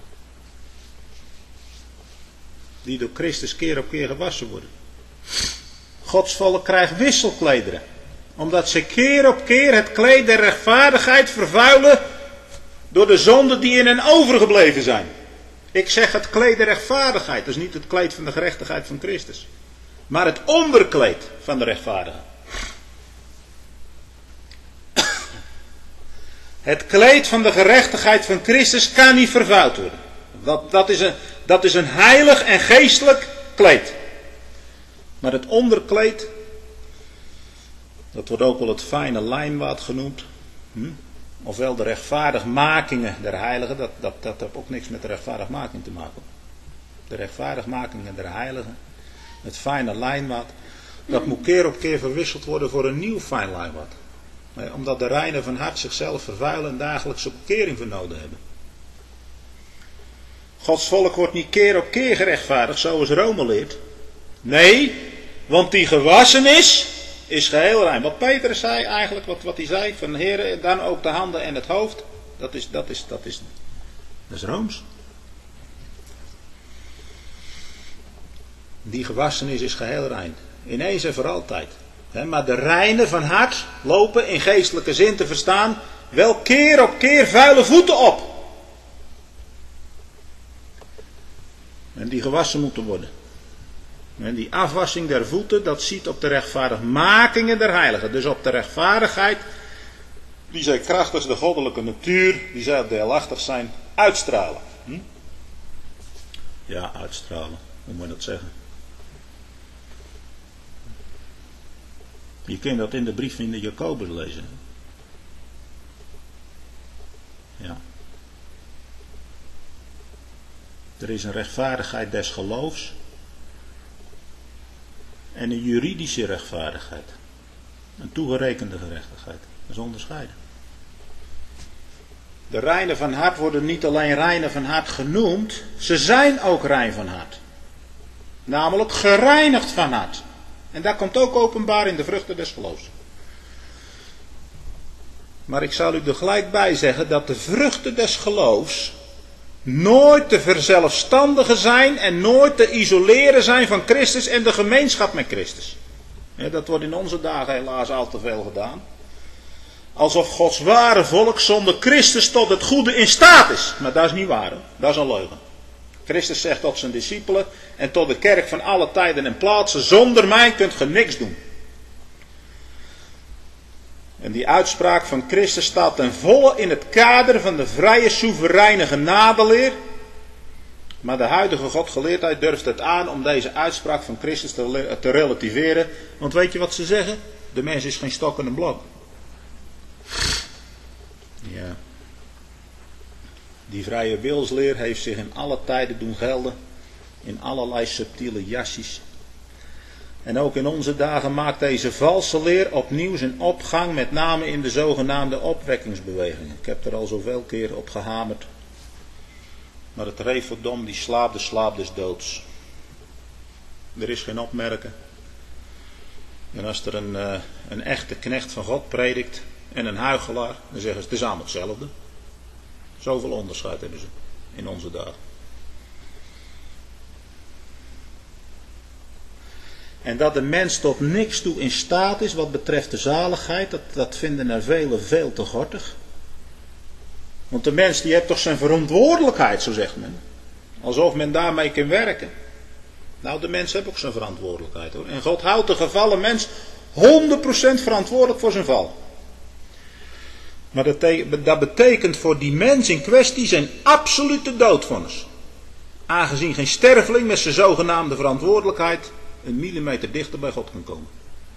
Die door Christus keer op keer gewassen worden. Gods volk krijgt wisselklederen. Omdat ze keer op keer het kleed der rechtvaardigheid vervuilen door de zonden die in hen overgebleven zijn. Ik zeg het kleed der rechtvaardigheid. Dat is niet het kleed van de gerechtigheid van Christus. Maar het onderkleed van de rechtvaardigen. Het kleed van de gerechtigheid van Christus kan niet vervuild worden. Dat is een heilig en geestelijk kleed. Maar het onderkleed, dat wordt ook wel het fijne lijnwaad genoemd. Ofwel de rechtvaardigmakingen der heiligen, dat heeft ook niks met de rechtvaardigmaking te maken. De rechtvaardigmakingen der heiligen Het fijne lijnwaad, dat moet keer op keer verwisseld worden voor een nieuw fijn lijnwaad. Omdat de reinen van hart zichzelf vervuilen en dagelijkse bekering voor nodig hebben. Gods volk wordt niet keer op keer gerechtvaardigd zoals Rome leert. Nee, want die gewassen is geheel rein. Wat Petrus zei eigenlijk, wat hij zei van Heere, dan ook de handen en het hoofd. Dat is Rooms. Die gewassen is geheel rein. Ineens en voor altijd. Maar de reinen van hart lopen in geestelijke zin te verstaan wel keer op keer vuile voeten op. En die gewassen moeten worden. En die afwassing der voeten, dat ziet op de rechtvaardigmakingen der heiligen. Dus op de rechtvaardigheid, die zij krachtig de goddelijke natuur, die zij deelachtig zijn, uitstralen. Ja, uitstralen. Hoe moet je dat zeggen? Je kunt dat in de brief van de Jacobus lezen. Ja. Er is een rechtvaardigheid des geloofs. En een juridische rechtvaardigheid. Een toegerekende gerechtigheid. Dat is onderscheiden. De reinen van hart worden niet alleen reinen van hart genoemd. Ze zijn ook rein van hart. Namelijk gereinigd van hart. En dat komt ook openbaar in de vruchten des geloofs. Maar ik zal u er gelijk bij zeggen dat de vruchten des geloofs nooit te verzelfstandigen zijn en nooit te isoleren zijn van Christus en de gemeenschap met Christus. Ja, dat wordt in onze dagen helaas al te veel gedaan. Alsof Gods ware volk zonder Christus tot het goede in staat is. Maar dat is niet waar, hoor. Dat is een leugen. Christus zegt tot zijn discipelen en tot de kerk van alle tijden en plaatsen: zonder mij kunt ge niks doen. En die uitspraak van Christus staat ten volle in het kader van de vrije, soevereine genadeleer. Maar de huidige godgeleerdheid durft het aan om deze uitspraak van Christus te relativeren. Want weet je wat ze zeggen? De mens is geen stok en een blok. Ja. Die vrije wilsleer heeft zich in alle tijden doen gelden. In allerlei subtiele jasjes. En ook in onze dagen maakt deze valse leer opnieuw zijn opgang, met name in de zogenaamde opwekkingsbewegingen. Ik heb er al zoveel keer op gehamerd. Maar het referdom die slaapt de slaap des doods. Er is geen opmerken. En als er een echte knecht van God predikt en een huichelaar, dan zeggen ze het is allemaal hetzelfde. Zoveel onderscheid hebben ze in onze dagen. En dat de mens tot niks toe in staat is wat betreft de zaligheid, dat vinden er velen veel te gortig. Want de mens die heeft toch zijn verantwoordelijkheid, zo zegt men. Alsof men daarmee kan werken. Nou, de mens heeft ook zijn verantwoordelijkheid, hoor. En God houdt de gevallen mens 100% verantwoordelijk voor zijn val. Maar dat betekent voor die mens in kwestie zijn absolute doodvonnis. Aangezien geen sterveling met zijn zogenaamde verantwoordelijkheid een millimeter dichter bij God kan komen.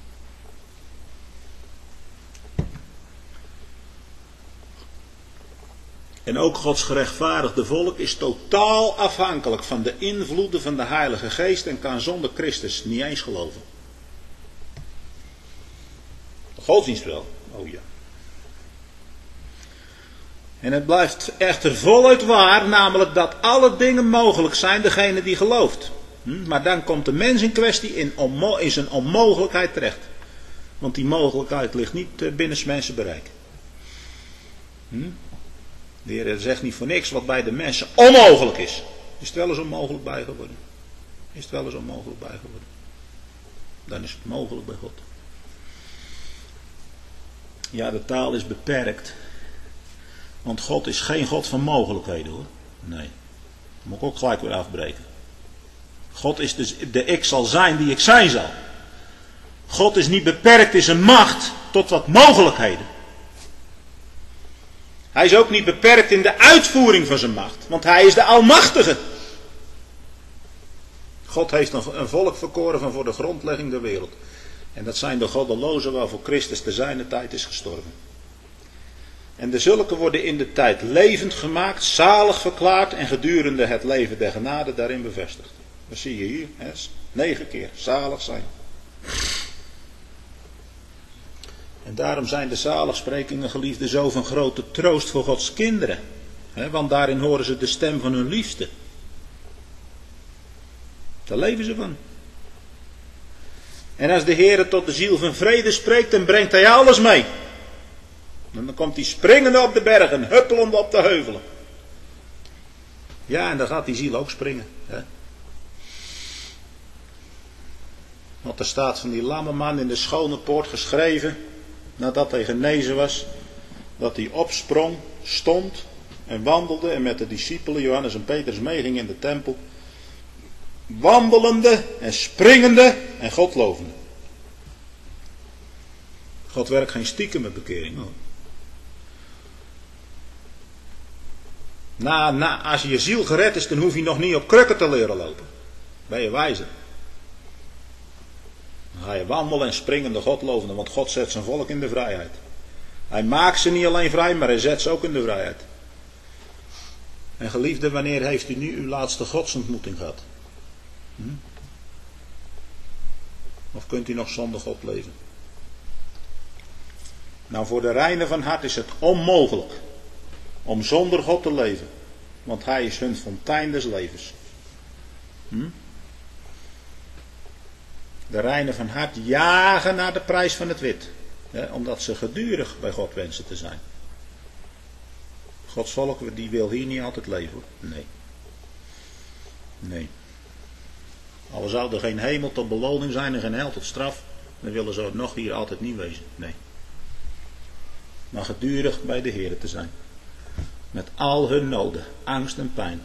En ook Gods gerechtvaardigde volk is totaal afhankelijk van de invloeden van de Heilige Geest en kan zonder Christus niet eens geloven. De godsdienst wel, oh ja. En het blijft echter voluit waar, namelijk dat alle dingen mogelijk zijn degene die gelooft. Maar dan komt de mens in kwestie in zijn onmogelijkheid terecht. Want die mogelijkheid ligt niet binnen mensen bereik. De Heer zegt niet voor niks wat bij de mensen onmogelijk is. Is het wel eens onmogelijk bij geworden? Is het wel eens onmogelijk bij geworden? Dan is het mogelijk bij God. Ja, de taal is beperkt. Want God is geen God van mogelijkheden, hoor. Nee. Dat moet ik ook gelijk weer afbreken. God is dus de ik zal zijn die ik zijn zal. God is niet beperkt in zijn macht tot wat mogelijkheden. Hij is ook niet beperkt in de uitvoering van zijn macht. Want hij is de Almachtige. God heeft een volk verkoren van voor de grondlegging der wereld. En dat zijn de goddelozen waarvoor Christus te zijner tijd is gestorven. En de zulke worden in de tijd levend gemaakt, zalig verklaard en gedurende het leven der genade daarin bevestigd. Dat zie je hier. Hè? 9 keer. Zalig zijn. En daarom zijn de zaligsprekingen, geliefden, zo van grote troost voor Gods kinderen. Want daarin horen ze de stem van hun liefste. Daar leven ze van. En als de Heer tot de ziel van vrede spreekt, dan brengt hij alles mee. En dan komt hij springende op de bergen, huppelende op de heuvelen. Ja, en dan gaat die ziel ook springen. Want er staat van die lamme man in de schone poort geschreven, nadat hij genezen was, dat hij opsprong, stond en wandelde en met de discipelen Johannes en Petrus meeging in de tempel. Wandelende en springende en God lovende. God werkt geen stiekem met bekering. Hoor. Als je ziel gered is, dan hoef je nog niet op krukken te leren lopen. Ben je wijzer. Dan ga je wandelen en springende God lovende, want God zet zijn volk in de vrijheid. Hij maakt ze niet alleen vrij, maar hij zet ze ook in de vrijheid. En geliefde, wanneer heeft u nu uw laatste godsontmoeting gehad? Of kunt u nog zonder God leven? Nou, voor de reinen van hart is het onmogelijk om zonder God te leven. Want hij is hun fontein des levens. De reinen van hart jagen naar de prijs van het wit. Omdat ze gedurig bij God wensen te zijn. Gods volk die wil hier niet altijd leven. Nee. Nee. Al zou er geen hemel tot beloning zijn en geen hel tot straf, dan willen ze het nog hier altijd niet wezen. Nee. Maar gedurig bij de Heer te zijn. Met al hun noden, angst en pijn.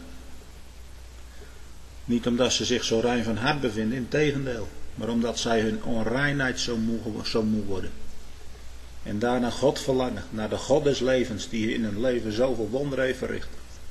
Niet omdat ze zich zo rein van hart bevinden, integendeel. Maar omdat zij hun onreinheid zo moe worden. En daarna God verlangen, naar de God des levens, die in hun leven zoveel wonderen heeft verricht.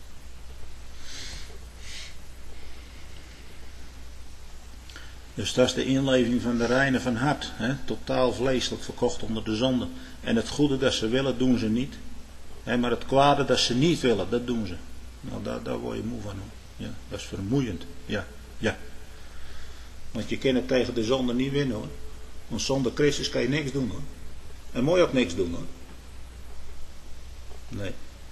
Dus dat is de inleving van de reinen van hart. Totaal vleeselijk verkocht onder de zonde. En het goede dat ze willen, doen ze niet. Maar het kwade dat ze niet willen, dat doen ze. Nou, daar word je moe van. Hoor. Ja, dat is vermoeiend. Ja. Want je kan het tegen de zonde niet winnen hoor. Want zonder Christus kan je niks doen hoor. En moet je ook niks doen hoor. Nee.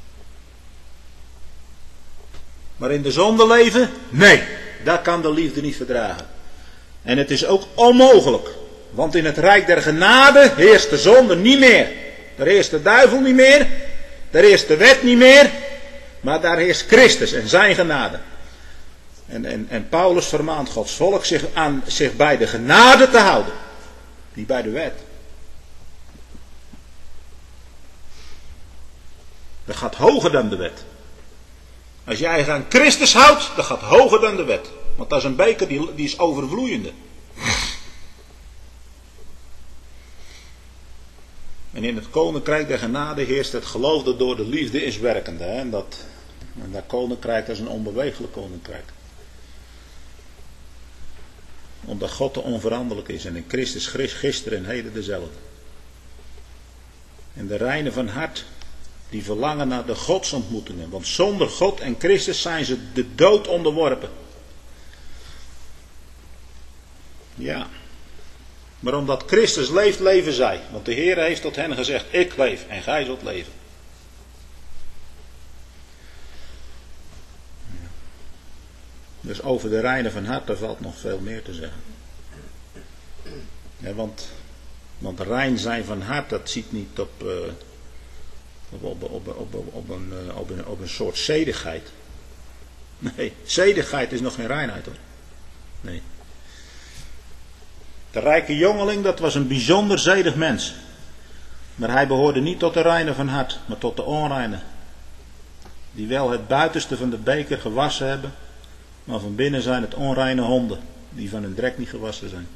Maar in de zonde leven? Nee. Dat kan de liefde niet verdragen. En het is ook onmogelijk. Want in het rijk der genade heerst de zonde niet meer. Daar heerst de duivel niet meer. Daar heerst de wet niet meer. Maar daar heerst Christus en zijn genade. En Paulus vermaant Gods volk zich bij de genade te houden. Niet bij de wet. Dat gaat hoger dan de wet. Als jij je aan Christus houdt, dat gaat hoger dan de wet. Want dat is een beker die is overvloeiende. En in het koninkrijk der genade heerst het geloof dat door de liefde is werkende. En dat koninkrijk is een onbeweeglijk koninkrijk. Omdat God te onveranderlijk is. En in Christus gisteren en heden dezelfde. En de reinen van hart, die verlangen naar de godsontmoetingen. Want zonder God en Christus zijn ze de dood onderworpen. Ja. Maar omdat Christus leeft, leven zij. Want de Heer heeft tot hen gezegd, ik leef en gij zult leven. Dus over de reinen van hart, daar valt nog veel meer te zeggen. Ja, want rein zijn van hart, dat ziet niet op een soort zedigheid. Nee, zedigheid is nog geen reinheid hoor. Nee. De rijke jongeling, dat was een bijzonder zedig mens. Maar hij behoorde niet tot de reinen van hart, maar tot de onreinen. Die wel het buitenste van de beker gewassen hebben, maar van binnen zijn het onreine honden, die van hun drek niet gewassen zijn.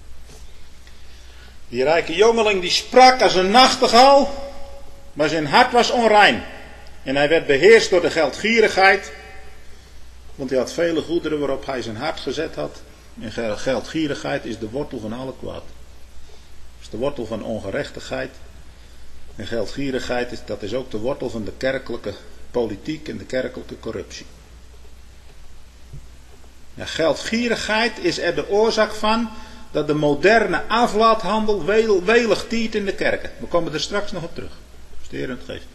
Die rijke jongeling die sprak als een nachtegaal, maar zijn hart was onrein. En hij werd beheerst door de geldgierigheid, want hij had vele goederen waarop hij zijn hart gezet had. En geldgierigheid is de wortel van alle kwaad. Het is de wortel van ongerechtigheid. En geldgierigheid dat is ook de wortel van de kerkelijke politiek en de kerkelijke corruptie. Ja, geldgierigheid is er de oorzaak van dat de moderne aflaathandel welig tiert in de kerken. We komen er straks nog op terug. Als de Heer het geeft.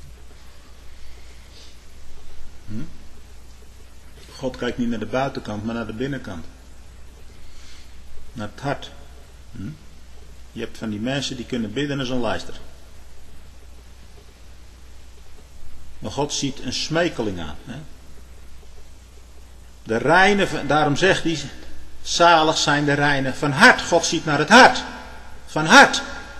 God kijkt niet naar de buitenkant, maar naar de binnenkant. Naar het hart. Je hebt van die mensen die kunnen bidden als een lijster. Maar God ziet een smekeling aan. Hè? De reine, daarom zegt hij, zalig zijn de reine van hart. God ziet naar het hart. Van hart.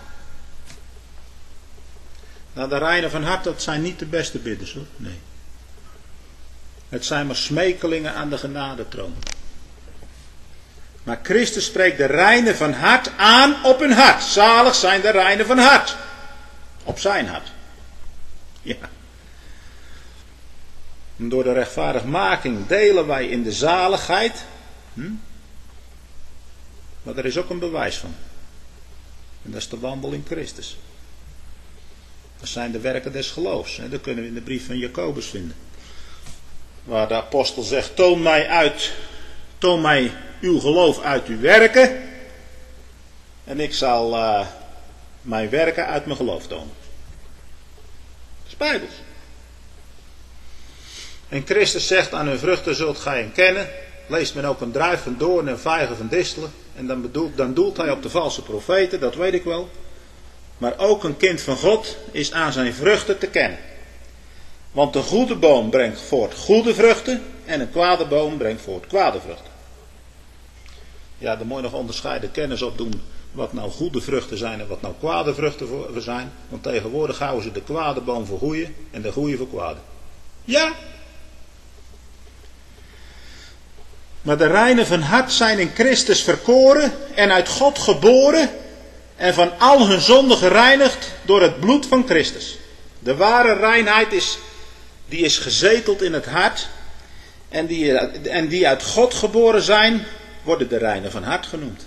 Nou, de reine van hart, dat zijn niet de beste bidders hoor. Nee. Het zijn maar smekelingen aan de genadetroon. Maar Christus spreekt de reine van hart aan op hun hart. Zalig zijn de reine van hart. Op zijn hart. Ja. En door de rechtvaardigmaking delen wij in de zaligheid. Maar er is ook een bewijs van. En dat is de wandel in Christus. Dat zijn de werken des geloofs. Dat kunnen we in de brief van Jacobus vinden. Waar de apostel zegt, toon mij uw geloof uit uw werken. En ik zal mijn werken uit mijn geloof tonen. Dat is Bijbels. En Christus zegt, aan hun vruchten zult gij hen kennen. Leest men ook een druif van doorn en vijgen van distelen. En dan doelt hij op de valse profeten, dat weet ik wel. Maar ook een kind van God is aan zijn vruchten te kennen. Want de goede boom brengt voort goede vruchten. En een kwade boom brengt voort kwade vruchten. Ja, dan moet je nog onderscheiden kennis opdoen. Wat nou goede vruchten zijn en wat nou kwade vruchten zijn. Want tegenwoordig houden ze de kwade boom voor goede en de goede voor kwade. Ja. Maar de reinen van hart zijn in Christus verkoren en uit God geboren. En van al hun zonden gereinigd door het bloed van Christus. De ware reinheid is gezeteld in het hart. En die uit God geboren zijn, worden de reinen van hart genoemd.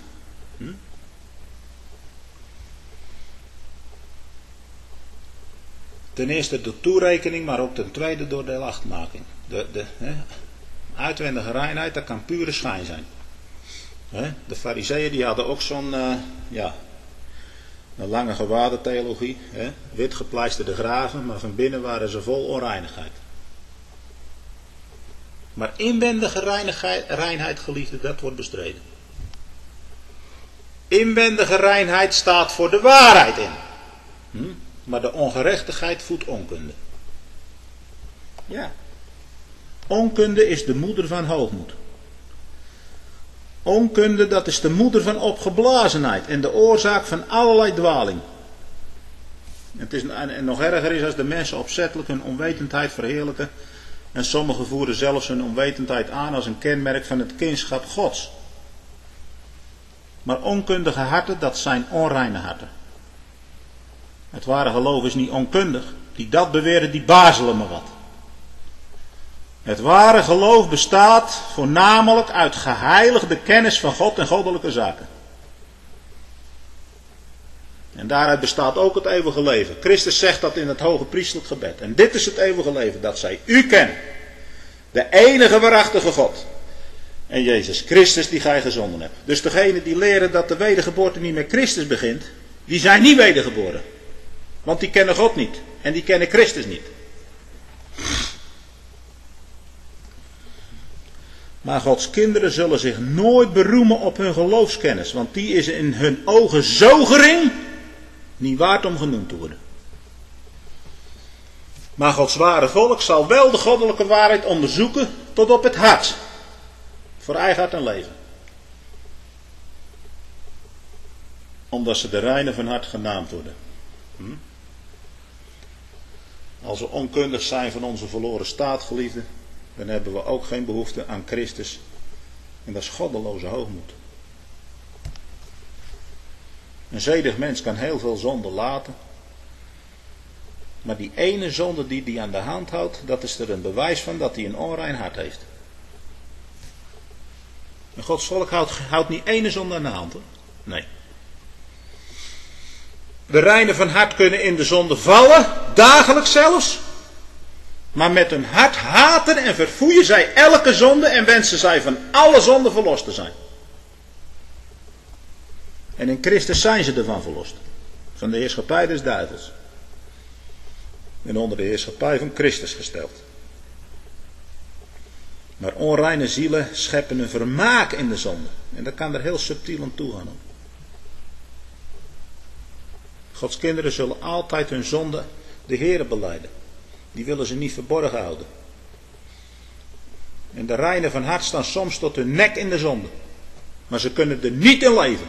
Ten eerste door toerekening, maar ook ten tweede door deelachtigmaking. De uitwendige reinheid, dat kan pure schijn zijn. De fariseeën die hadden ook zo'n een lange gewadentheologie. Wit gepleisterde graven, maar van binnen waren ze vol onreinigheid. Maar inwendige reinheid, geliefde, dat wordt bestreden. Inwendige reinheid staat voor de waarheid in. Maar de ongerechtigheid voedt onkunde. Ja. Onkunde is de moeder van hoogmoed. Onkunde, dat is de moeder van opgeblazenheid en de oorzaak van allerlei dwaling. En nog erger is als de mensen opzettelijk hun onwetendheid verheerlijken. En sommigen voeren zelfs hun onwetendheid aan als een kenmerk van het kindschap Gods. Maar onkundige harten, dat zijn onreine harten. Het ware geloof is niet onkundig. Die dat beweren, die bazelen maar wat. Het ware geloof bestaat voornamelijk uit geheiligde kennis van God en goddelijke zaken. En daaruit bestaat ook het eeuwige leven. Christus zegt dat in het hoge priesterlijk gebed. En dit is het eeuwige leven, dat zij u kennen. De enige waarachtige God. En Jezus Christus die gij gezonden hebt. Dus degenen die leren dat de wedergeboorte niet met Christus begint, die zijn niet wedergeboren. Want die kennen God niet. En die kennen Christus niet. Maar Gods kinderen zullen zich nooit beroemen op hun geloofskennis. Want die is in hun ogen zo gering, niet waard om genoemd te worden. Maar Gods ware volk zal wel de goddelijke waarheid onderzoeken tot op het hart. Voor eigen hart en leven. Omdat ze de reinen van hart genaamd worden. Als we onkundig zijn van onze verloren staat, geliefden, dan hebben we ook geen behoefte aan Christus. En dat is goddeloze hoogmoed. Een zedig mens kan heel veel zonde laten. Maar die ene zonde die hij aan de hand houdt, dat is er een bewijs van dat hij een onrein hart heeft. En Gods volk houdt niet ene zonde aan de hand. Hoor. Nee. De reinen van hart kunnen in de zonde vallen, dagelijks zelfs. Maar met hun hart haten en verfoeien zij elke zonde en wensen zij van alle zonden verlost te zijn. En in Christus zijn ze ervan verlost. Van de heerschappij des duivels. En onder de heerschappij van Christus gesteld. Maar onreine zielen scheppen een vermaak in de zonde. En dat kan er heel subtiel aan toe gaan. Gods kinderen zullen altijd hun zonde de Heere belijden. Die willen ze niet verborgen houden. En de reinen van hart staan soms tot hun nek in de zonde. Maar ze kunnen er niet in leven.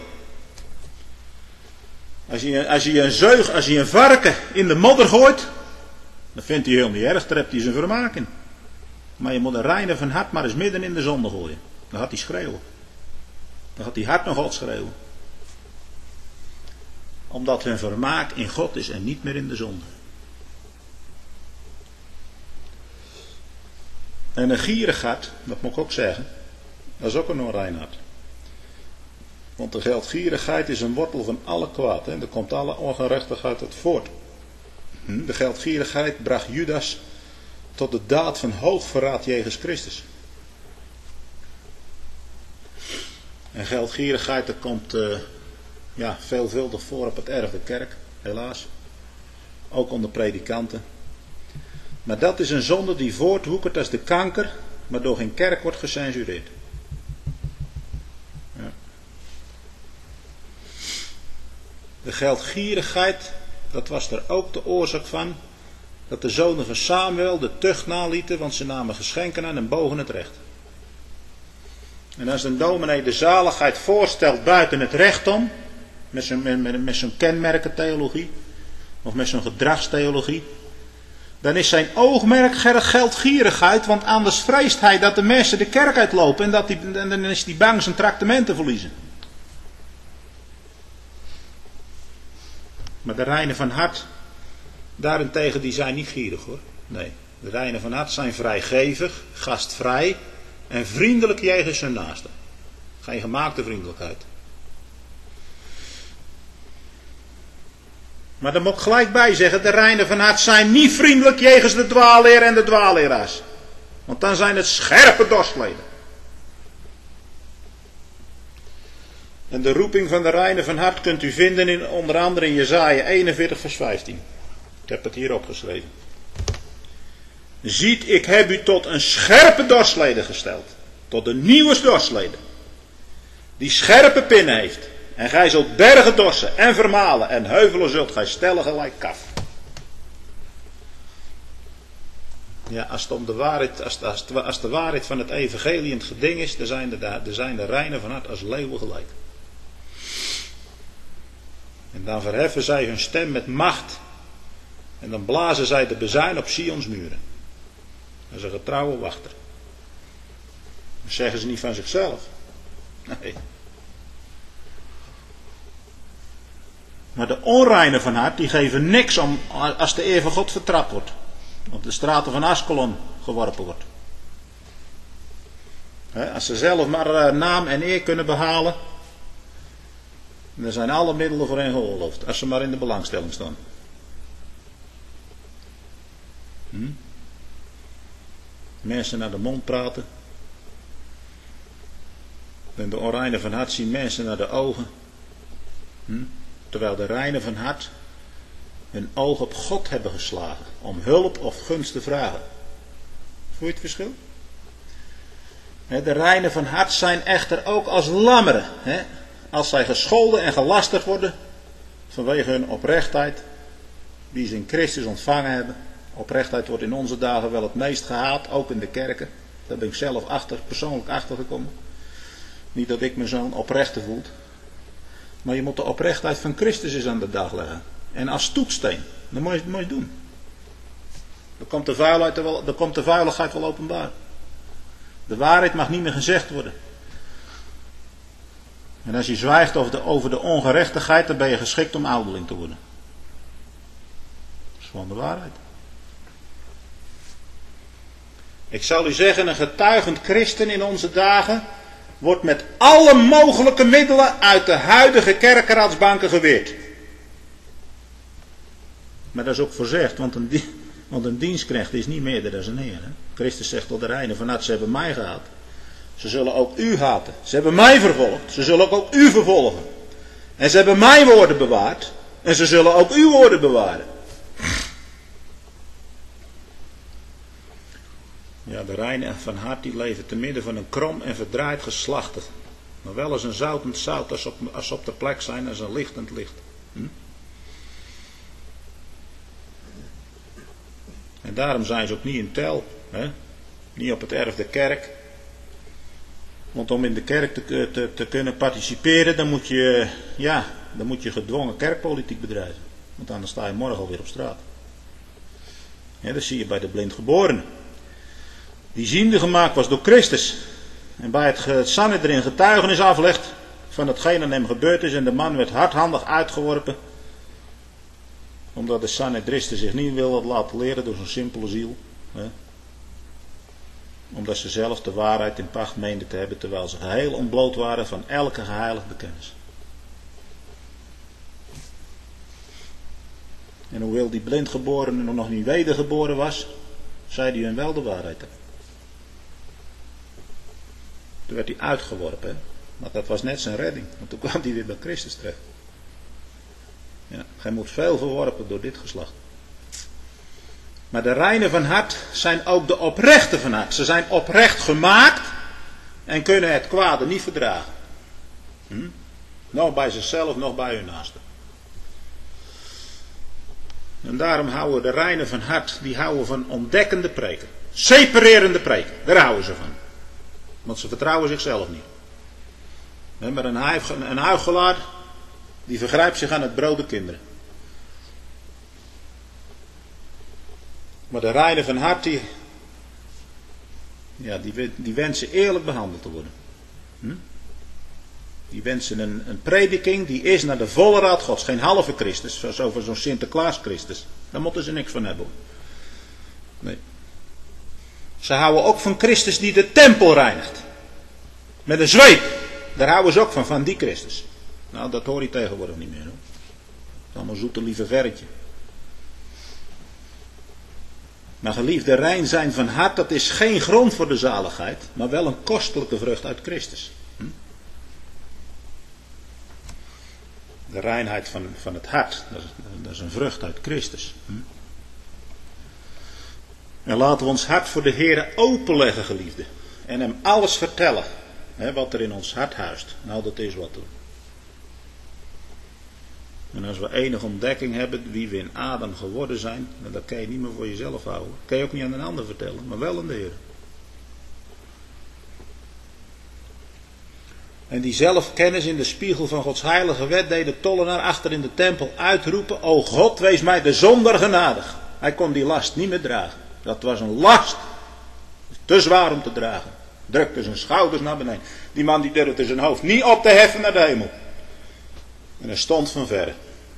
Als je een varken in de modder gooit, dan vindt hij heel niet erg, daar hebt hij zijn vermaak in. Maar je moet een reine van hart maar eens midden in de zonde gooien. Dan gaat hij schreeuwen. Dan gaat hij hard nog wat schreeuwen. Omdat hun vermaak in God is en niet meer in de zonde. En een gierig hart, dat moet ik ook zeggen, dat is ook een onrein hart. Want de geldgierigheid is een wortel van alle kwaad. Hè? Daar komt alle ongerechtigheid uit voort. De geldgierigheid bracht Judas tot de daad van hoogverraad jegens Christus. En geldgierigheid, dat komt veelvuldig voor op het erf der kerk, helaas. Ook onder predikanten. Maar dat is een zonde die voortwoekert als de kanker, maar door geen kerk wordt gecensureerd. Ja. De geldgierigheid, dat was er ook de oorzaak van, dat de zonen van Samuel de tucht nalieten, want ze namen geschenken aan en bogen het recht. En als een dominee de zaligheid voorstelt buiten het recht om, met zo'n kenmerkentheologie, of met zo'n gedragstheologie, dan is zijn oogmerk geldgierigheid, want anders vreest hij dat de mensen de kerk uitlopen en dan is hij bang zijn traktement te verliezen. Maar de reinen van hart, daarentegen, die zijn niet gierig hoor. Nee, de reinen van hart zijn vrijgevig, gastvrij en vriendelijk jegens hun naaste. Geen gemaakte vriendelijkheid. Maar daar moet ik gelijk bij zeggen, de reinen van hart zijn niet vriendelijk jegens de dwaalleer en de dwaalleraars. Want dan zijn het scherpe dorstleden. En de roeping van de reinen van hart kunt u vinden onder andere in Jesaja 41 vers 15. Ik heb het hier opgeschreven. Ziet, ik heb u tot een scherpe dorsleden gesteld. Tot een nieuwe dorsleden. Die scherpe pinnen heeft. En gij zult bergen dorsen en vermalen. En heuvelen zult gij stellen gelijk kaf. Ja, als het om de waarheid, als de waarheid van het evangelie in het geding is, dan zijn de reinen van hart als leeuwen gelijk. En dan verheffen zij hun stem met macht. En dan blazen zij de bezuin op Sions muren. Dat is een getrouwe wachter. Dat zeggen ze niet van zichzelf. Nee. Maar de onreinen van hart, die geven niks om als de eer van God vertrapt wordt. Op de straten van Askelon geworpen wordt. Als ze zelf maar naam en eer kunnen behalen, dan zijn alle middelen voor hen geoorloofd. Als ze maar in de belangstelling staan. Mensen naar de mond praten. En de onreinen van hart zien mensen naar de ogen. Terwijl de reinen van hart hun oog op God hebben geslagen. Om hulp of gunst te vragen. Voel je het verschil? De reinen van hart zijn echter ook als lammeren. Als zij gescholden en gelasterd worden. Vanwege hun oprechtheid. Die ze in Christus ontvangen hebben. Oprechtheid wordt in onze dagen wel het meest gehaat. Ook in de kerken. Daar ben ik zelf persoonlijk achtergekomen. Niet dat ik me zo'n oprechte voel. Maar je moet de oprechtheid van Christus eens aan de dag leggen. En als toetssteen. Dan moet je het doen. Dan komt de vuiligheid wel openbaar. De waarheid mag niet meer gezegd worden. En als je zwijgt over de ongerechtigheid, dan ben je geschikt om ouderling te worden. Dat is gewoon de waarheid. Ik zal u zeggen, een getuigend christen in onze dagen wordt met alle mogelijke middelen uit de huidige kerkenraadsbanken geweerd. Maar dat is ook voorzegd, want Want een dienstknecht is niet meerder dan zijn Heer. Hè? Christus zegt tot de reinen van hart, ze hebben mij gehaat. Ze zullen ook u haten. Ze hebben mij vervolgd. Ze zullen ook u vervolgen. En ze hebben mijn woorden bewaard. En ze zullen ook uw woorden bewaren. Ja, de reinen van hart die leven te midden van een krom en verdraaid geslachte. Maar wel als een zoutend zout als ze op de plek zijn, als een lichtend licht. En daarom zijn ze ook niet in tel. Hè? Niet op het erf der kerk. Want om in de kerk te kunnen participeren, dan moet je gedwongen kerkpolitiek bedrijven. Want anders sta je morgen alweer op straat. Ja, dat zie je bij de blindgeborenen. Die ziende gemaakt was door Christus. En bij het Sanhedrin getuigenis aflegt van hetgeen aan hem gebeurd is. En de man werd hardhandig uitgeworpen. Omdat de Sanhedristen zich niet wilden laten leren door zo'n simpele ziel. Hè? Omdat ze zelf de waarheid in pacht meenden te hebben. Terwijl ze geheel ontbloot waren van elke geheiligde kennis. En hoewel die blindgeborene nog niet wedergeboren was, zei hij hun wel de waarheid. Toen werd hij uitgeworpen. Hè? Maar dat was net zijn redding. Want toen kwam hij weer bij Christus terecht. Ja, hij moet veel verworpen door dit geslacht. Maar de reinen van hart zijn ook de oprechten van hart. Ze zijn oprecht gemaakt en kunnen het kwade niet verdragen. Nog bij zichzelf, nog bij hun naasten. En daarom houden de reinen van hart, die houden van ontdekkende preken. Separerende preken, daar houden ze van. Want ze vertrouwen zichzelf niet. Maar een huichelaar, die vergrijpt zich aan het brood der kinderen. Maar de reinen van hart, die wensen eerlijk behandeld te worden. Die wensen een prediking die is naar de volle raad Gods. Geen halve Christus, zoals over zo'n Sinterklaas Christus. Daar moeten ze niks van hebben. Nee. Ze houden ook van Christus die de tempel reinigt. Met een zweep. Daar houden ze ook van die Christus. Nou, dat hoor je tegenwoordig niet meer. Hoor. Dat is allemaal zoete lieve verretje. Maar geliefde, rein zijn van hart, dat is geen grond voor de zaligheid, maar wel een kostelijke vrucht uit Christus. De reinheid van het hart, dat is een vrucht uit Christus. En laten we ons hart voor de Heere openleggen, geliefde. En hem alles vertellen, wat er in ons hart huist. Nou, dat is wat. En als we enige ontdekking hebben wie we in Adam geworden zijn, dan kan je niet meer voor jezelf houden. Dat kan je ook niet aan een ander vertellen, maar wel aan de Heer. En die zelfkennis in de spiegel van Gods heilige wet deed de tollenaar achter in de tempel uitroepen: O God, wees mij de zondaar genadig. Hij kon die last niet meer dragen. Dat was een last. Te zwaar om te dragen. Drukte zijn schouders naar beneden. Die man die durfde zijn hoofd niet op te heffen naar de hemel. En hij stond van verre.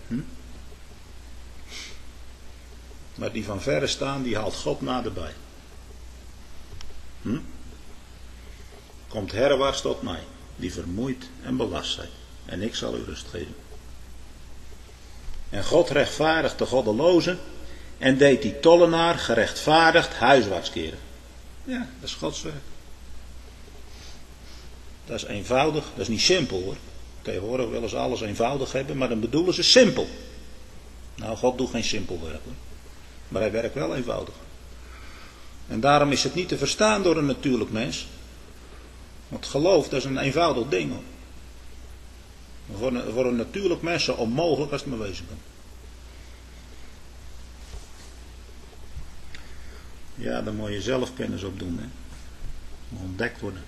Maar die van verre staan, die haalt God naderbij. Komt herwaarts tot mij, die vermoeid en belast zijn. En ik zal u rust geven. En God rechtvaardigt de goddelozen. En deed die tollenaar gerechtvaardigd huiswaarts keren. Ja, dat is Gods werk. Dat is eenvoudig, dat is niet simpel hoor. Tegenwoordig willen ze alles eenvoudig hebben, maar dan bedoelen ze simpel. Nou, God doet geen simpel werk hoor. Maar hij werkt wel eenvoudig. En daarom is het niet te verstaan door een natuurlijk mens. Want geloof, dat is een eenvoudig ding hoor. Voor een natuurlijk mens zo onmogelijk als het maar wezen kan. Ja, dan moet je zelf kennis opdoen. Hè. Moet ontdekt worden.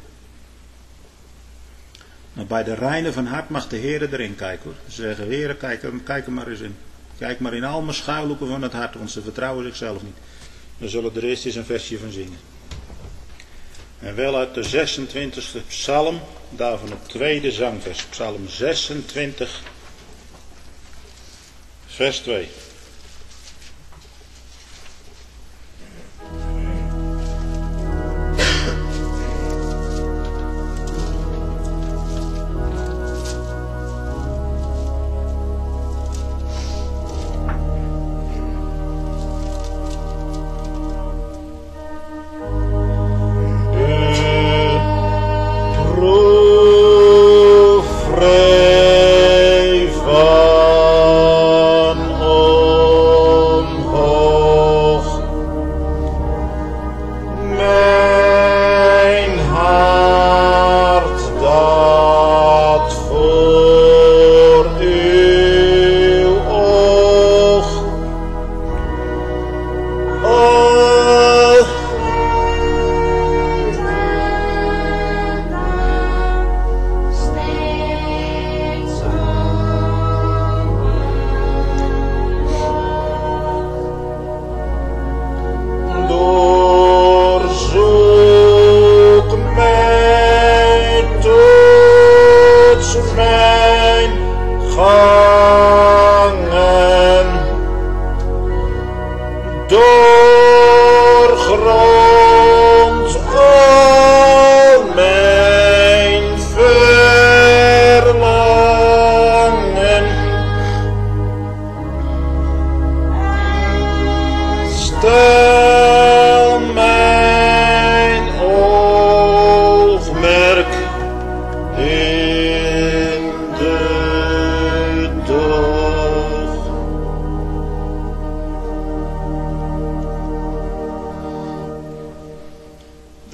Maar bij de reinen van hart mag de Heer erin kijken hoor. Ze zeggen, Heer, kijk er maar eens in. Kijk maar in al mijn schuilhoeken van het hart, want ze vertrouwen zichzelf niet. We zullen er eerst eens een versje van zingen. En wel uit de 26e psalm, daarvan het tweede zangvers. Psalm 26, vers 2.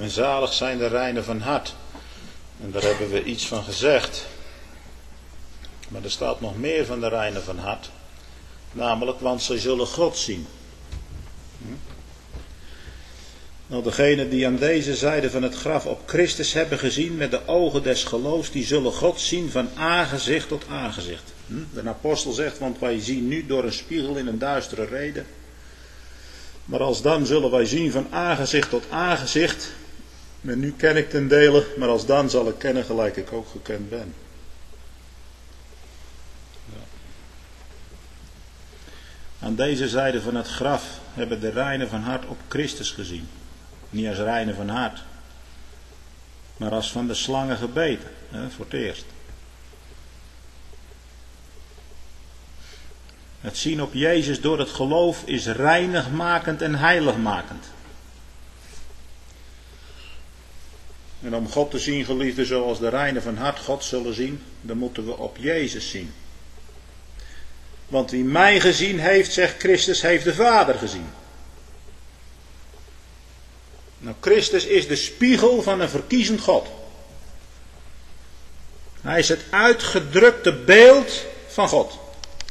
En zalig zijn de reinen van hart. En daar hebben we iets van gezegd. Maar er staat nog meer van de reinen van hart. Namelijk, want zij zullen God zien. Nou, degenen die aan deze zijde van het graf op Christus hebben gezien met de ogen des geloofs, die zullen God zien van aangezicht tot aangezicht. De apostel zegt, want wij zien nu door een spiegel in een duistere reden. Maar alsdan zullen wij zien van aangezicht tot aangezicht. En nu ken ik ten dele, maar alsdan zal ik kennen gelijk ik ook gekend ben. Ja. Aan deze zijde van het graf hebben de reinen van hart op Christus gezien. Niet als reinen van hart, maar als van de slangen gebeten, voor het eerst. Het zien op Jezus door het geloof is reinigmakend en heiligmakend. En om God te zien, geliefden, zoals de reinen van hart God zullen zien, dan moeten we op Jezus zien. Want wie mij gezien heeft, zegt Christus, heeft de Vader gezien. Nou, Christus is de spiegel van een verkiezend God. Hij is het uitgedrukte beeld van God.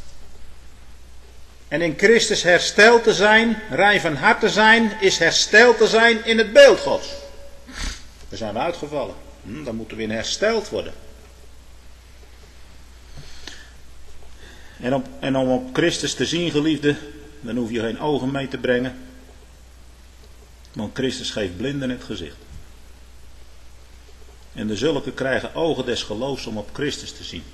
En in Christus hersteld te zijn, rein van hart te zijn, is hersteld te zijn in het beeld Gods. Daar zijn we uitgevallen. Dan moeten we in hersteld worden. En om op Christus te zien, geliefde, dan hoef je geen ogen mee te brengen. Want Christus geeft blinden het gezicht. En de zulken krijgen ogen des geloofs om op Christus te zien.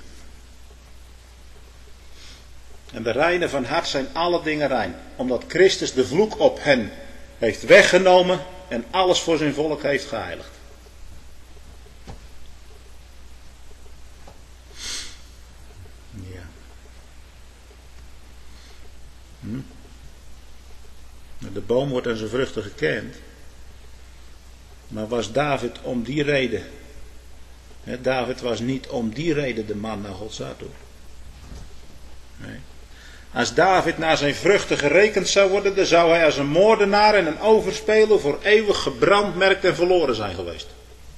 En de reinen van hart zijn alle dingen rein. Omdat Christus de vloek op hen heeft weggenomen en alles voor zijn volk heeft geheiligd. Ja. De boom wordt aan zijn vruchten gekend. Maar was David om die reden? David was niet om die reden de man naar Gods hart toe. Nee. Als David naar zijn vruchten gerekend zou worden, dan zou hij als een moordenaar en een overspeler voor eeuwig gebrandmerkt en verloren zijn geweest.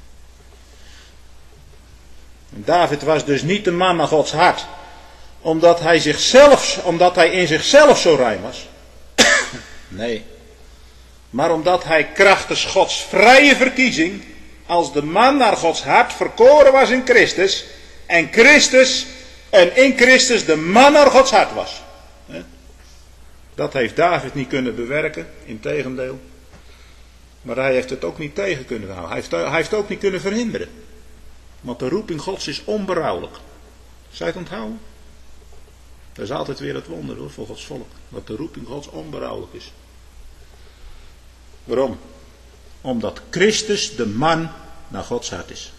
En David was dus niet de man naar Gods hart, omdat hij in zichzelf zo rein was. Nee. Maar omdat hij krachtens Gods vrije verkiezing als de man naar Gods hart verkoren was in Christus en in Christus de man naar Gods hart was. Dat heeft David niet kunnen bewerken, integendeel. Maar hij heeft het ook niet tegen kunnen houden. Hij heeft het ook niet kunnen verhinderen. Want de roeping Gods is onberouwelijk. Zou je het onthouden? Dat is altijd weer het wonder hoor, voor Gods volk. Dat de roeping Gods onberouwelijk is. Waarom? Omdat Christus de man naar Gods hart is.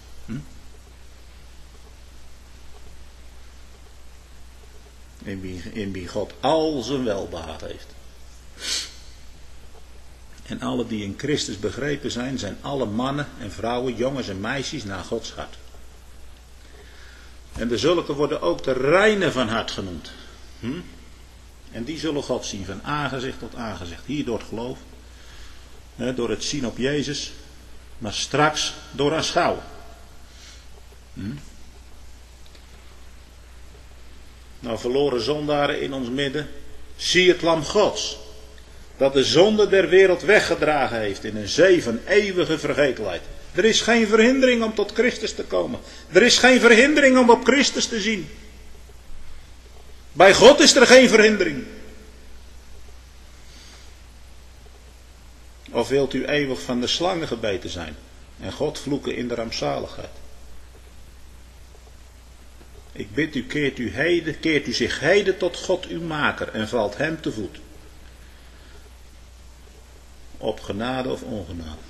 In wie God al zijn welbehagen heeft. En alle die in Christus begrepen zijn, zijn alle mannen en vrouwen, jongens en meisjes naar Gods hart. En de zulken worden ook de reinen van hart genoemd. En die zullen God zien van aangezicht tot aangezicht. Hier door het geloof. Door het zien op Jezus. Maar straks door aanschouwen. Nou, verloren zondaren in ons midden. Zie het lam Gods. Dat de zonde der wereld weggedragen heeft in een zee van eeuwige vergetelheid. Er is geen verhindering om tot Christus te komen. Er is geen verhindering om op Christus te zien. Bij God is er geen verhindering. Of wilt u eeuwig van de slangen gebeten zijn en God vloeken in de rampzaligheid? Ik bid u, keert u zich heden tot God uw maker en valt hem te voet. Op genade of ongenade.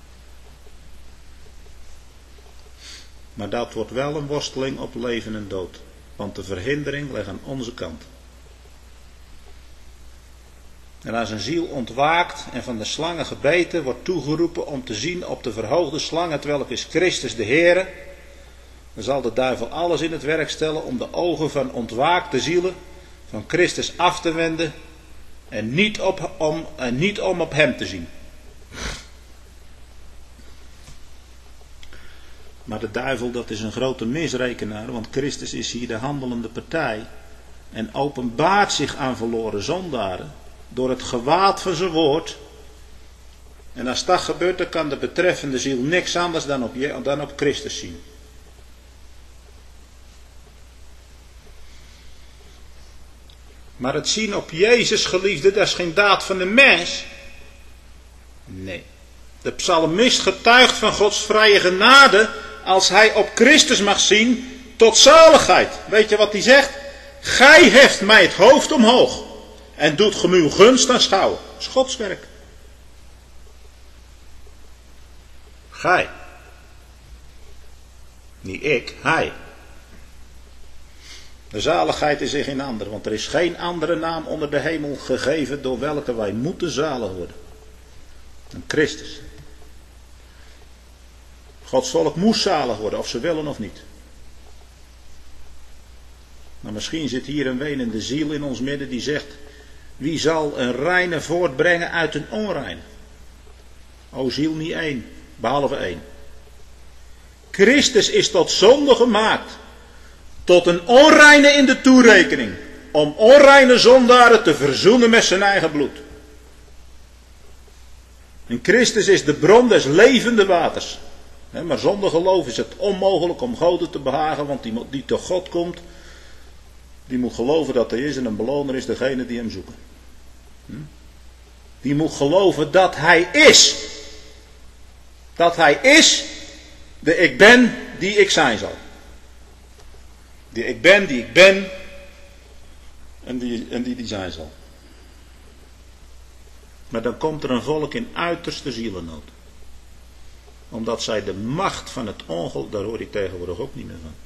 Maar dat wordt wel een worsteling op leven en dood. Want de verhindering ligt aan onze kant. En als een ziel ontwaakt en van de slangen gebeten wordt toegeroepen om te zien op de verhoogde slang, hetwelk is Christus de Heere, dan zal de duivel alles in het werk stellen om de ogen van ontwaakte zielen van Christus af te wenden en niet om op hem te zien. Maar de duivel, dat is een grote misrekenaar, want Christus is hier de handelende partij en openbaart zich aan verloren zondaren door het gewaad van zijn woord. En als dat gebeurt, dan kan de betreffende ziel niks anders dan op Christus zien. Maar het zien op Jezus, geliefde, dat is geen daad van de mens. Nee. De psalmist getuigt van Gods vrije genade als hij op Christus mag zien tot zaligheid. Weet je wat hij zegt? Gij heft mij het hoofd omhoog en doet ge uw gunst aanschouwen. Dat is Gods werk. Gij. Niet ik, hij. De zaligheid is in geen ander, want er is geen andere naam onder de hemel gegeven door welke wij moeten zalig worden. Dan Christus. Gods volk moest zalig worden, of ze willen of niet. Maar misschien zit hier een wenende ziel in ons midden die zegt: wie zal een reine voortbrengen uit een onreine? O ziel, niet één, behalve één. Christus is tot zonde gemaakt, tot een onreine in de toerekening, om onreine zondaren te verzoenen met zijn eigen bloed. En Christus is de bron des levende waters. Maar zonder geloof is het onmogelijk om God te behagen, want die tot God komt, die moet geloven dat hij is en een beloner is degene die hem zoeken. Die moet geloven dat hij is. Dat hij is de ik ben die ik zijn zal. Die ik ben en die zijn zal. Maar dan komt er een volk in uiterste zielennood. Omdat zij de macht van het ongeloof, daar hoor ik tegenwoordig ook niet meer van.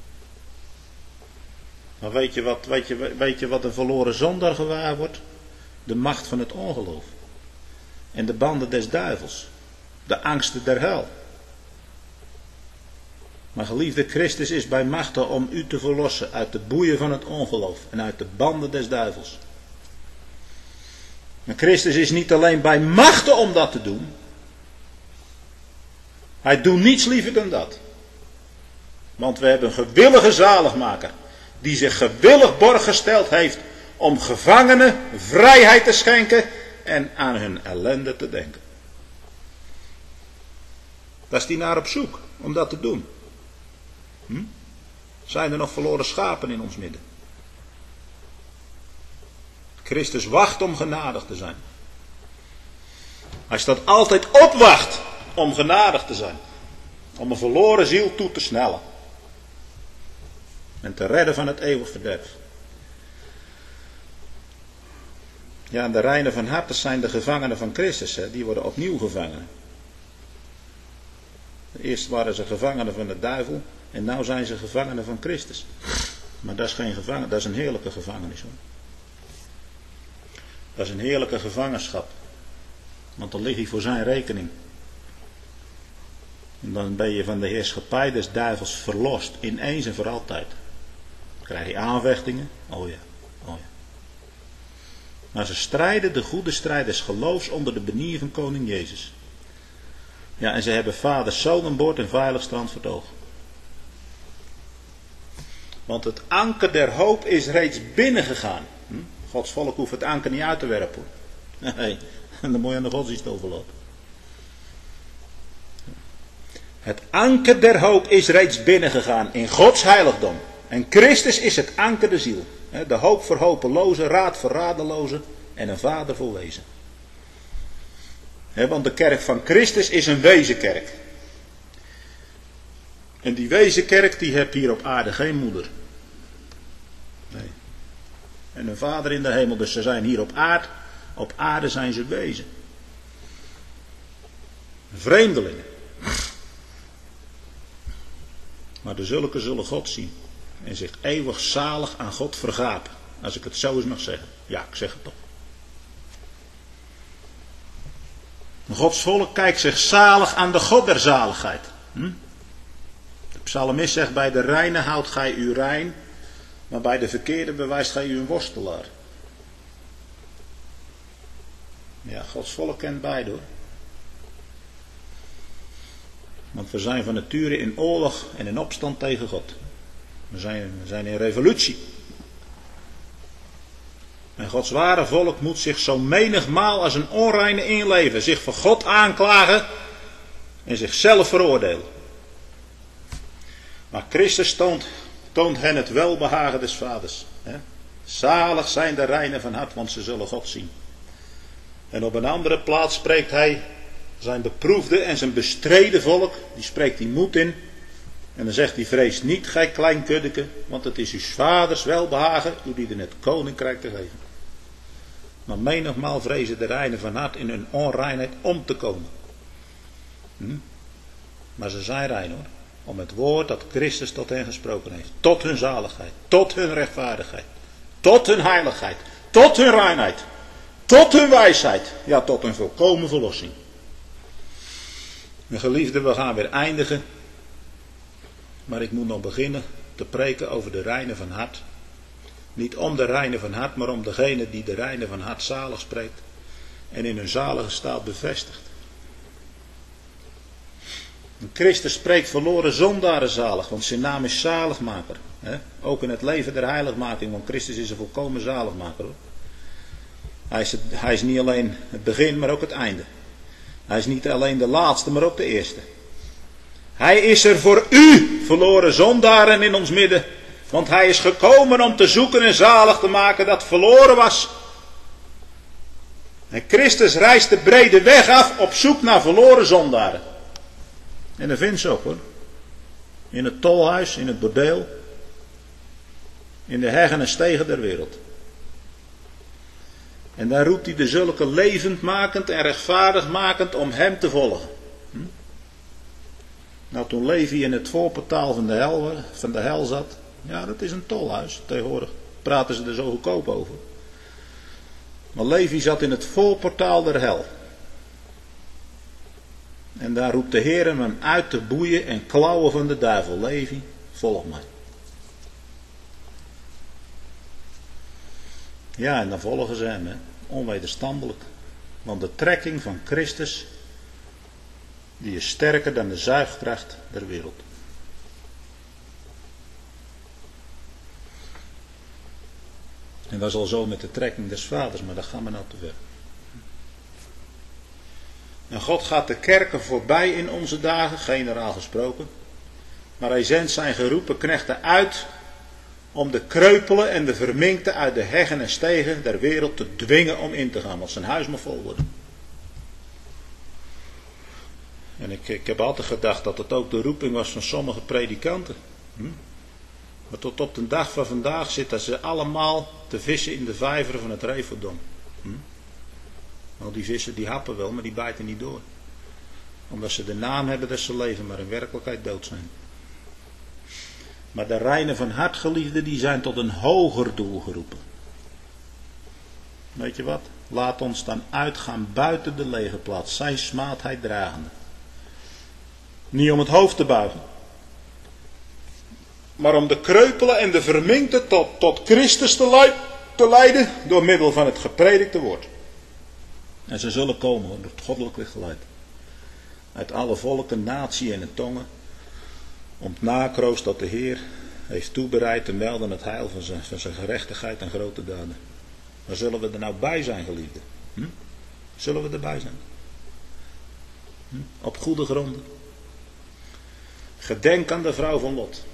Maar weet je wat een verloren zondaar gewaar wordt? De macht van het ongeloof. En de banden des duivels. De angsten der hel. Maar geliefde, Christus is bij machten om u te verlossen uit de boeien van het ongeloof en uit de banden des duivels. Maar Christus is niet alleen bij machten om dat te doen. Hij doet niets liever dan dat. Want we hebben een gewillige zaligmaker, die zich gewillig borg gesteld heeft om gevangenen vrijheid te schenken en aan hun ellende te denken. Daar is hij naar op zoek om dat te doen. Zijn er nog verloren schapen in ons midden? Christus wacht om genadig te zijn. Hij staat altijd op wacht om genadig te zijn. Om een verloren ziel toe te snellen. En te redden van het eeuwig verderf. Ja, en de reinen van harte zijn de gevangenen van Christus. Hè? Die worden opnieuw gevangen. Eerst waren ze gevangenen van de duivel. En nu zijn ze gevangenen van Christus. Maar dat is geen gevangen, dat is een heerlijke gevangenis hoor. Dat is een heerlijke gevangenschap. Want dan lig je voor zijn rekening. En dan ben je van de heerschappij des duivels verlost. Ineens en voor altijd. Dan krijg je aanvechtingen. Oh ja, oh ja. Maar ze strijden de goede strijd des geloofs onder de benier van koning Jezus. Ja, en ze hebben vader, zoon aan boord en veilig strand voor het oog. Want het anker der hoop is reeds binnengegaan. Gods volk hoeft het anker niet uit te werpen. Nee, dan moet je aan de godsdienst overlopen. Het anker der hoop is reeds binnengegaan in Gods heiligdom. En Christus is het anker der ziel. De hoop voor hopelozen, raad voor radelozen en een vader voor wezen. Want de kerk van Christus is een wezenkerk. En die wezenkerk die heeft hier op aarde geen moeder. Nee. En een vader in de hemel, dus ze zijn hier op aarde. Op aarde zijn ze wezen. Vreemdelingen. Maar de zulke zullen God zien. En zich eeuwig zalig aan God vergapen. Als ik het zo eens mag zeggen. Ja, ik zeg het toch. Gods volk kijkt zich zalig aan de God der zaligheid. De psalmist zegt: bij de reine houdt gij u rein, maar bij de verkeerde bewijst gij u een worstelaar. Ja, Gods volk kent beide hoor. Want we zijn van nature in oorlog en in opstand tegen God. We zijn in revolutie. En Gods ware volk moet zich zo menigmaal als een onreine inleven. Zich voor God aanklagen en zichzelf veroordelen. Maar Christus toont hen het welbehagen des Vaders. Zalig zijn de reinen van hart, want ze zullen God zien. En op een andere plaats spreekt hij zijn beproefde en zijn bestreden volk. Die spreekt hij moed in. En dan zegt hij: vrees niet, gij klein kuddeke, want het is uw Vaders welbehagen u die in het koninkrijk te geven. Maar menigmaal vrezen de reinen van hart in hun onreinheid om te komen. Maar ze zijn rein hoor. Om het woord dat Christus tot hen gesproken heeft. Tot hun zaligheid. Tot hun rechtvaardigheid. Tot hun heiligheid. Tot hun reinheid. Tot hun wijsheid. Ja, tot hun volkomen verlossing. Mijn geliefden, we gaan weer eindigen. Maar ik moet nog beginnen te preken over de reinen van hart. Niet om de reinen van hart, maar om degene die de reinen van hart zalig spreekt. En in hun zalige staat bevestigt. En Christus spreekt verloren zondaren zalig, want zijn naam is zaligmaker. Ook in het leven der heiligmaking, want Christus is een volkomen zaligmaker. Hoor. Hij is niet alleen het begin, maar ook het einde. Hij is niet alleen de laatste, maar ook de eerste. Hij is er voor u, verloren zondaren in ons midden. Want hij is gekomen om te zoeken en zalig te maken dat verloren was. En Christus reist de brede weg af op zoek naar verloren zondaren. En dat vindt ze ook hoor. In het tolhuis, in het bordeel. In de heggen en stegen der wereld. En daar roept hij de zulke levendmakend en rechtvaardigmakend om hem te volgen. Nou, toen Levi in het voorportaal van de hel zat. Ja, dat is een tolhuis. Tegenwoordig praten ze er zo goedkoop over. Maar Levi zat in het voorportaal der hel. En daar roept de Heer hem uit te boeien en klauwen van de duivel. Levi, volg mij. Ja, en dan volgen ze hem, onwederstandelijk. Want de trekking van Christus, die is sterker dan de zuigkracht der wereld. En dat is al zo met de trekking des Vaders, maar dat gaan we nou te ver. En God gaat de kerken voorbij in onze dagen, generaal gesproken. Maar hij zendt zijn geroepen knechten uit om de kreupelen en de verminkten uit de heggen en stegen der wereld te dwingen om in te gaan, want zijn huis moet vol worden. En ik heb altijd gedacht dat het ook de roeping was van sommige predikanten. Maar tot op de dag van vandaag zitten ze allemaal te vissen in de vijver van het Refodom. Nou, die vissen die happen wel, maar die bijten niet door. Omdat ze de naam hebben dat ze leven, maar in werkelijkheid dood zijn. Maar de reinen van hart, geliefden, die zijn tot een hoger doel geroepen. Weet je wat? Laat ons dan uitgaan buiten de lege plaats, zijn smaadheid dragende. Niet om het hoofd te buigen. Maar om de kreupelen en de verminkten tot Christus te leiden door middel van het gepredikte woord. En ze zullen komen door het goddelijk licht geleid. Uit alle volken, natie en tongen. Om het nakroost dat de Heer heeft toebereid te melden het heil van zijn gerechtigheid en grote daden. Maar zullen we er nou bij zijn, geliefden? Zullen we erbij zijn? Op goede gronden. Gedenk aan de vrouw van Lot.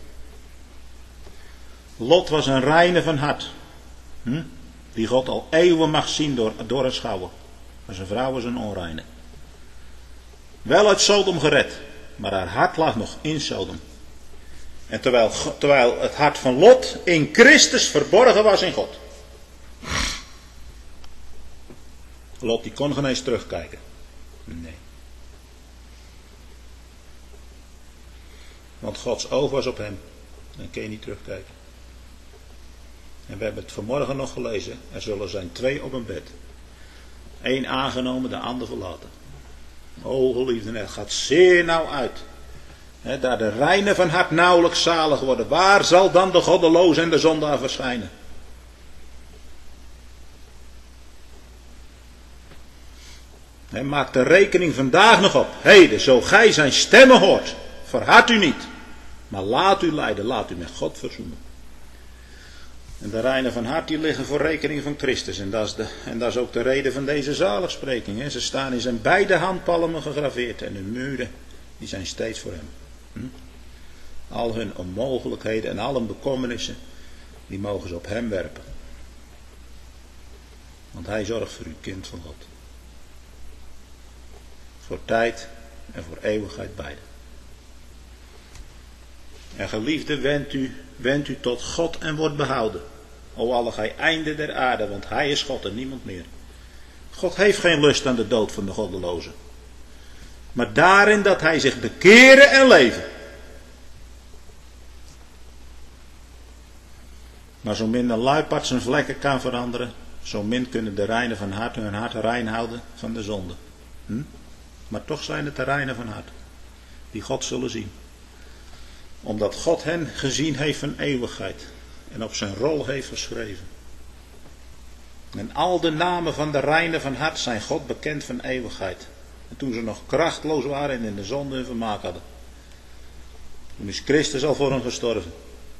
Lot was een reine van hart. Die God al eeuwen mag zien door het schouwen. Maar zijn vrouw was een onreine. Wel uit Sodom gered. Maar haar hart lag nog in Sodom. En terwijl het hart van Lot in Christus verborgen was in God. Lot die kon geen eens terugkijken. Nee. Want Gods oog was op hem. Dan kun je niet terugkijken. En we hebben het vanmorgen nog gelezen. Er zullen zijn 2 op een bed. 1 aangenomen, de ander verlaten. O geliefden, het gaat zeer nauw uit. Daar de reinen van hart nauwelijks zalig worden. Waar zal dan de goddeloze en de zondaar verschijnen? Maak de rekening vandaag nog op. Heden, zo gij zijn stemmen hoort, verhard u niet. Maar laat u leiden, laat u met God verzoenen. En de reinen van hart die liggen voor rekening van Christus. En dat is ook de reden van deze zaligspreking. Ze staan in zijn beide handpalmen gegraveerd. En de muren die zijn steeds voor hem. Al hun onmogelijkheden en al hun bekommernissen, die mogen ze op hem werpen. Want hij zorgt voor u, kind van God. Voor tijd en voor eeuwigheid beide. En geliefde, wend u tot God en wordt behouden. O alle gij einden der aarde, want hij is God en niemand meer. God heeft geen lust aan de dood van de goddelozen. Maar daarin dat hij zich bekeren en leven. Maar zo min een luipaard zijn vlekken kan veranderen, zo min kunnen de reinen van hart hun hart rein houden van de zonde. Maar toch zijn het de reinen van hart, die God zullen zien. Omdat God hen gezien heeft van eeuwigheid en op zijn rol heeft geschreven. En al de namen van de reinen van hart zijn God bekend van eeuwigheid. En toen ze nog krachtloos waren en in de zonde hun vermaak hadden. Toen is Christus al voor hen gestorven.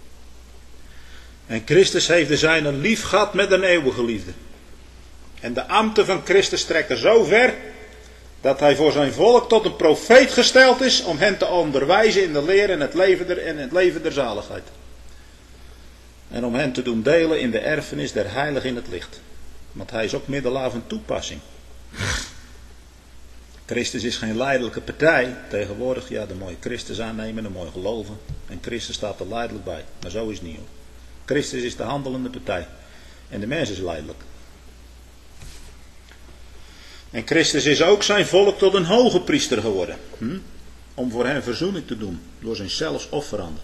En Christus heeft de zijnen lief gehad met een eeuwige liefde. En de ambten van Christus trekken zo ver, dat hij voor zijn volk tot een profeet gesteld is om hen te onderwijzen in de leer en het leven der zaligheid. En om hen te doen delen in de erfenis der heiligen in het licht. Want hij is ook middelaar van toepassing. Christus is geen lijdelijke partij. Tegenwoordig, ja, de mooie Christus aannemen, de mooie geloven. En Christus staat er lijdelijk bij. Maar zo is het niet, hoor. Christus is de handelende partij. En de mens is lijdelijk. En Christus is ook zijn volk tot een hoge priester geworden. Om voor hen verzoening te doen. Door zijn zelfs offeranden.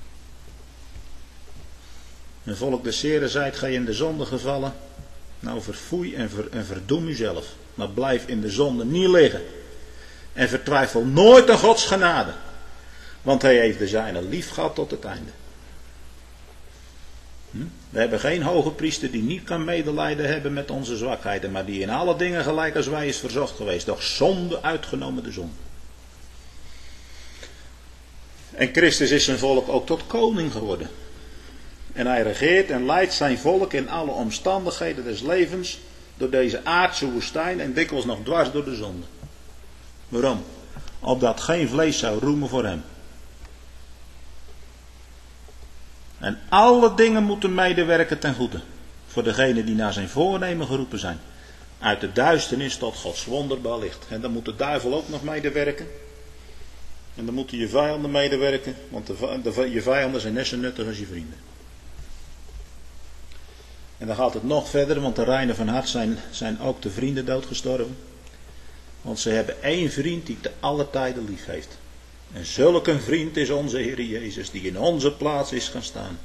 Een volk des Heren zijt gij in de zonde gevallen. Nou verfoei en verdoem uzelf. Maar blijf in de zonde niet liggen. En vertwijfel nooit aan Gods genade. Want hij heeft de zijnen lief gehad tot het einde. We hebben geen hoge priester die niet kan medelijden hebben met onze zwakheden. Maar die in alle dingen gelijk als wij is verzocht geweest. Doch zonde uitgenomen de zonde. En Christus is zijn volk ook tot koning geworden. En hij regeert en leidt zijn volk in alle omstandigheden des levens. Door deze aardse woestijn en dikwijls nog dwars door de zonde. Waarom? Opdat geen vlees zou roemen voor hem. En alle dingen moeten medewerken ten goede. Voor degenen die naar zijn voornemen geroepen zijn. Uit de duisternis tot Gods wonderbaar licht. En dan moet de duivel ook nog medewerken. En dan moeten je vijanden medewerken. Want je vijanden zijn net zo nuttig als je vrienden. En dan gaat het nog verder. Want de reinen van hart zijn ook de vrienden doodgestorven. Want ze hebben één vriend die te alle tijden lief heeft. En zulk een vriend is onze Heer Jezus, die in onze plaats is gaan staan.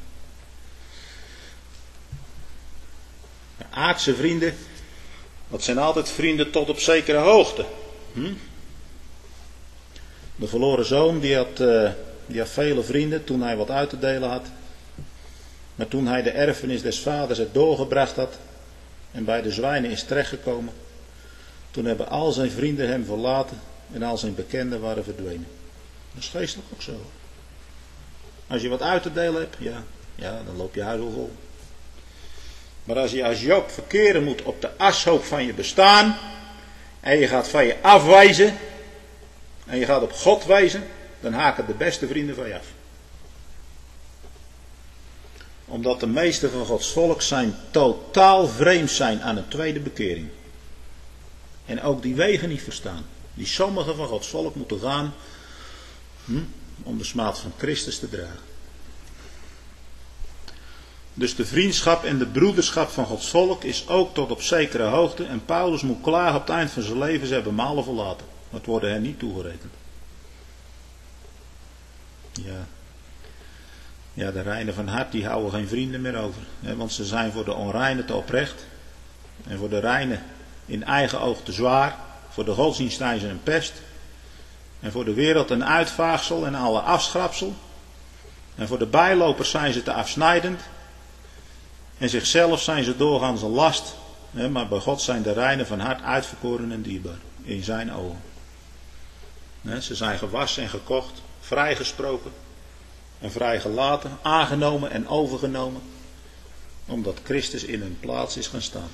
De aardse vrienden, dat zijn altijd vrienden tot op zekere hoogte. De verloren zoon, die had vele vrienden toen hij wat uit te delen had. Maar toen hij de erfenis des vaders het doorgebracht had en bij de zwijnen is terechtgekomen, toen hebben al zijn vrienden hem verlaten en al zijn bekenden waren verdwenen. Dat is geestelijk ook zo. Als je wat uit te delen hebt, ja, dan loop je huis al vol. Maar als je als Job verkeren moet op de ashoop van je bestaan, en je gaat van je afwijzen, en je gaat op God wijzen, dan haken de beste vrienden van je af. Omdat de meeste van Gods volk zijn totaal vreemd zijn aan een tweede bekering. En ook die wegen niet verstaan. Die sommigen van Gods volk moeten gaan om de smaad van Christus te dragen. Dus de vriendschap en de broederschap van Gods volk is ook tot op zekere hoogte. En Paulus moet klagen op het eind van zijn leven, ze hebben hem alle verlaten. Dat worden hen niet toegerekend. Ja, de reinen van hart die houden geen vrienden meer over. Want ze zijn voor de onreine te oprecht. En voor de reinen in eigen oog te zwaar. Voor de godsdienst zijn ze een pest. En voor de wereld een uitvaagsel en alle afschrapsel. En voor de bijlopers zijn ze te afsnijdend. En zichzelf zijn ze doorgaans een last. Maar bij God zijn de reinen van hart uitverkoren en dierbaar. in zijn ogen. Ze zijn gewassen en gekocht, vrijgesproken en vrijgelaten, aangenomen en overgenomen, omdat Christus in hun plaats is gaan staan.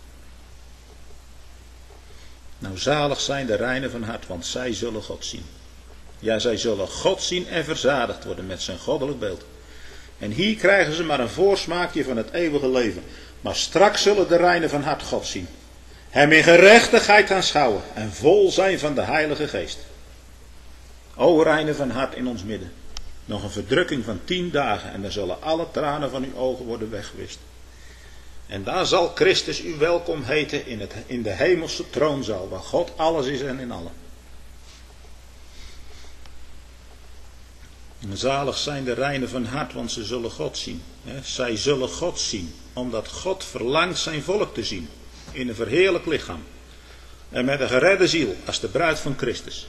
Nou, zalig zijn de reinen van hart, want zij zullen God zien. Ja, zij zullen God zien en verzadigd worden met zijn goddelijk beeld. En hier krijgen ze maar een voorsmaakje van het eeuwige leven. Maar straks zullen de reinen van hart God zien. Hem in gerechtigheid aanschouwen en vol zijn van de Heilige Geest. O reinen van hart in ons midden. Nog een verdrukking van 10 dagen en dan zullen alle tranen van uw ogen worden weggewist. En daar zal Christus u welkom heten in de hemelse troonzaal, waar God alles is en in allen. Zalig zijn de reinen van hart, want ze zullen God zien. Zij zullen God zien, omdat God verlangt zijn volk te zien, in een verheerlijk lichaam. En met een geredde ziel, als de bruid van Christus.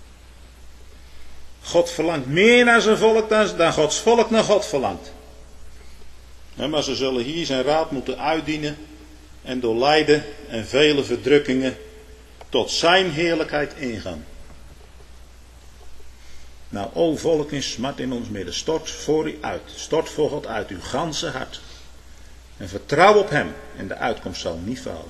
God verlangt meer naar zijn volk dan Gods volk naar God verlangt. Maar ze zullen hier zijn raad moeten uitdienen en door lijden en vele verdrukkingen tot zijn heerlijkheid ingaan. Nou, o volk in smart in ons midden, stort voor u uit, stort voor God uit uw ganse hart. En vertrouw op hem en de uitkomst zal niet falen.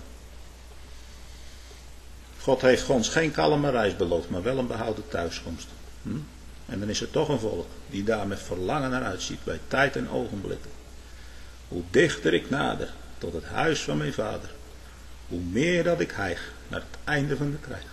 God heeft ons geen kalme reis beloofd, maar wel een behouden thuiskomst. En dan is er toch een volk die daar met verlangen naar uitziet bij tijd en ogenblikken. Hoe dichter ik nader tot het huis van mijn vader, hoe meer dat ik hijg naar het einde van de krijg.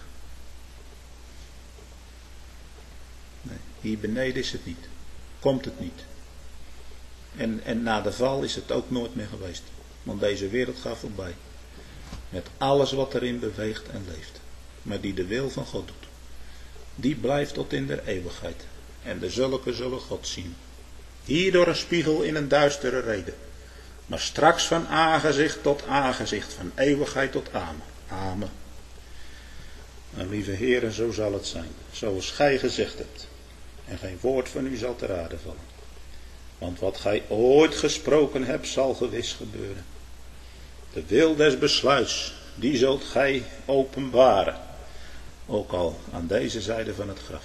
Nee, hier beneden is het niet. Komt het niet. En na de val is het ook nooit meer geweest. Want deze wereld gaat voorbij. Met alles wat erin beweegt en leeft. Maar die de wil van God doet. Die blijft tot in der eeuwigheid. En de zulken zullen God zien. Hier door een spiegel in een duistere reden. Maar straks van aangezicht tot aangezicht. Van eeuwigheid tot amen. Amen. En lieve heren, zo zal het zijn. Zoals gij gezegd hebt. En geen woord van u zal te rade vallen. Want wat gij ooit gesproken hebt, zal gewis gebeuren. De wil des besluits, die zult gij openbaren. Ook al aan deze zijde van het graf.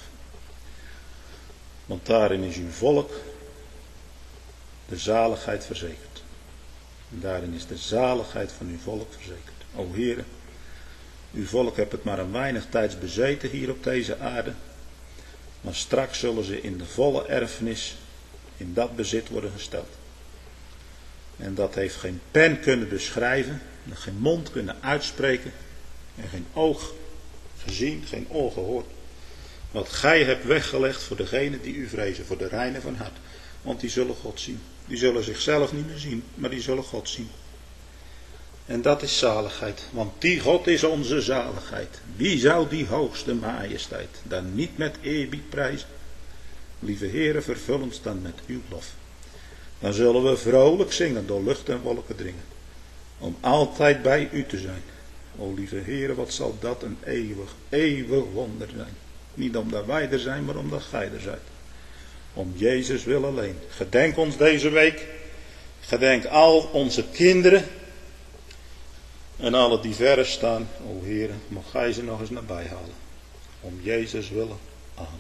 Want daarin is uw volk de zaligheid verzekerd. En daarin is de zaligheid van uw volk verzekerd. O Heere, uw volk hebt het maar een weinig tijds bezeten hier op deze aarde. Maar straks zullen ze in de volle erfenis in dat bezit worden gesteld. En dat heeft geen pen kunnen beschrijven, geen mond kunnen uitspreken en geen oog gezien, geen oor gehoord. Wat gij hebt weggelegd voor degenen die u vrezen, voor de reinen van hart. Want die zullen God zien. Die zullen zichzelf niet meer zien, maar die zullen God zien. En dat is zaligheid, want die God is onze zaligheid. Wie zou die hoogste majesteit dan niet met eerbied prijzen? Lieve Heere, vervul ons dan met uw lof. Dan zullen we vrolijk zingen door lucht en wolken dringen. Om altijd bij u te zijn. O lieve Heere, wat zal dat een eeuwig wonder zijn. Niet omdat wij er zijn, maar omdat gij er zijt. Om Jezus wil alleen. Gedenk ons deze week. Gedenk al onze kinderen. En alle die verre staan. O Heere, mag gij ze nog eens nabij halen. Om Jezus willen. Amen.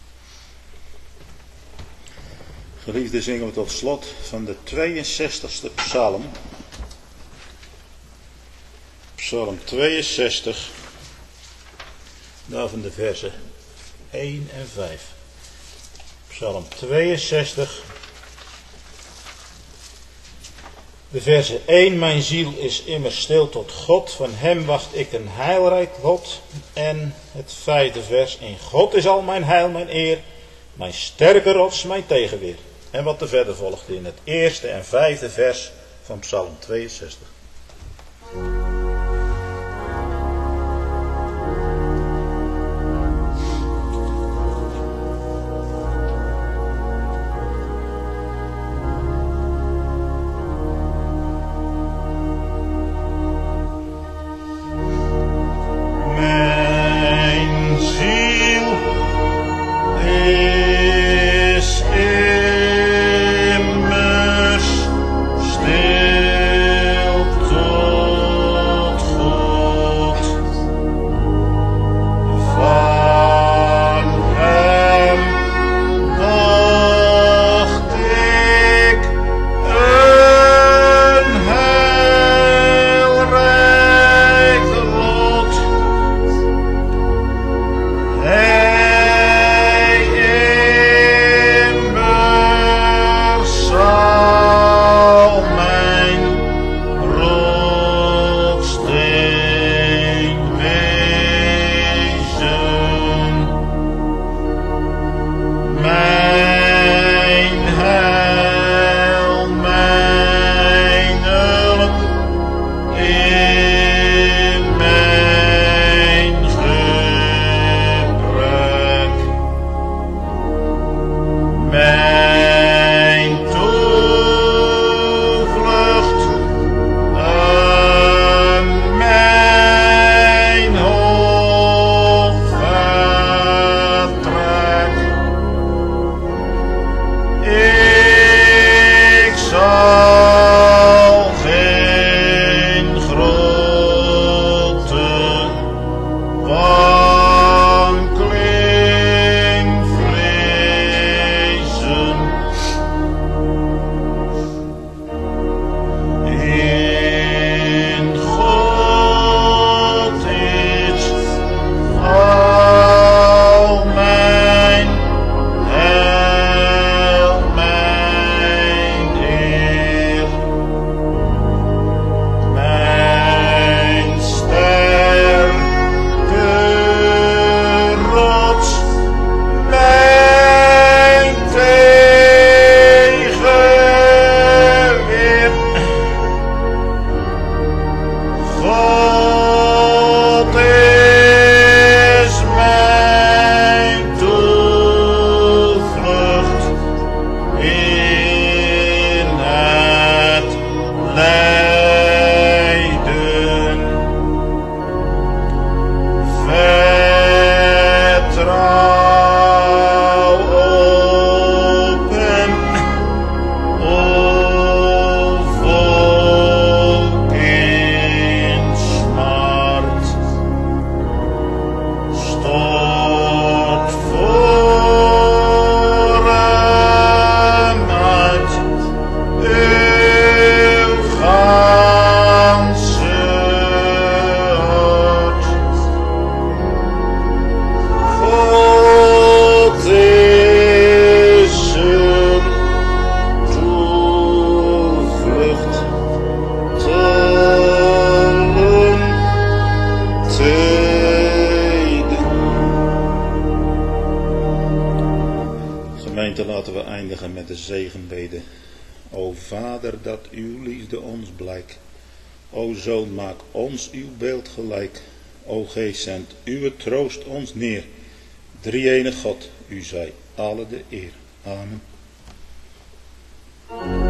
Geliefden, zingen we tot slot van de 62e psalm. Psalm 62. Daarvan de versen 1 en 5. Psalm 62. De verse 1. Mijn ziel is immers stil tot God. Van hem wacht ik een heilrijk lot. En het 5e vers. In God is al mijn heil, mijn eer. Mijn sterke rots, mijn tegenweer. En wat er verder volgt in het 1e en 5e vers van Psalm 62. Gemeente, laten we eindigen met de zegenbede. O Vader, dat uw liefde ons blijkt. O Zoon, maak ons uw beeld gelijk. O Geest, zend uw troost ons neer. Drie-ene God, u zij alle de eer. Amen.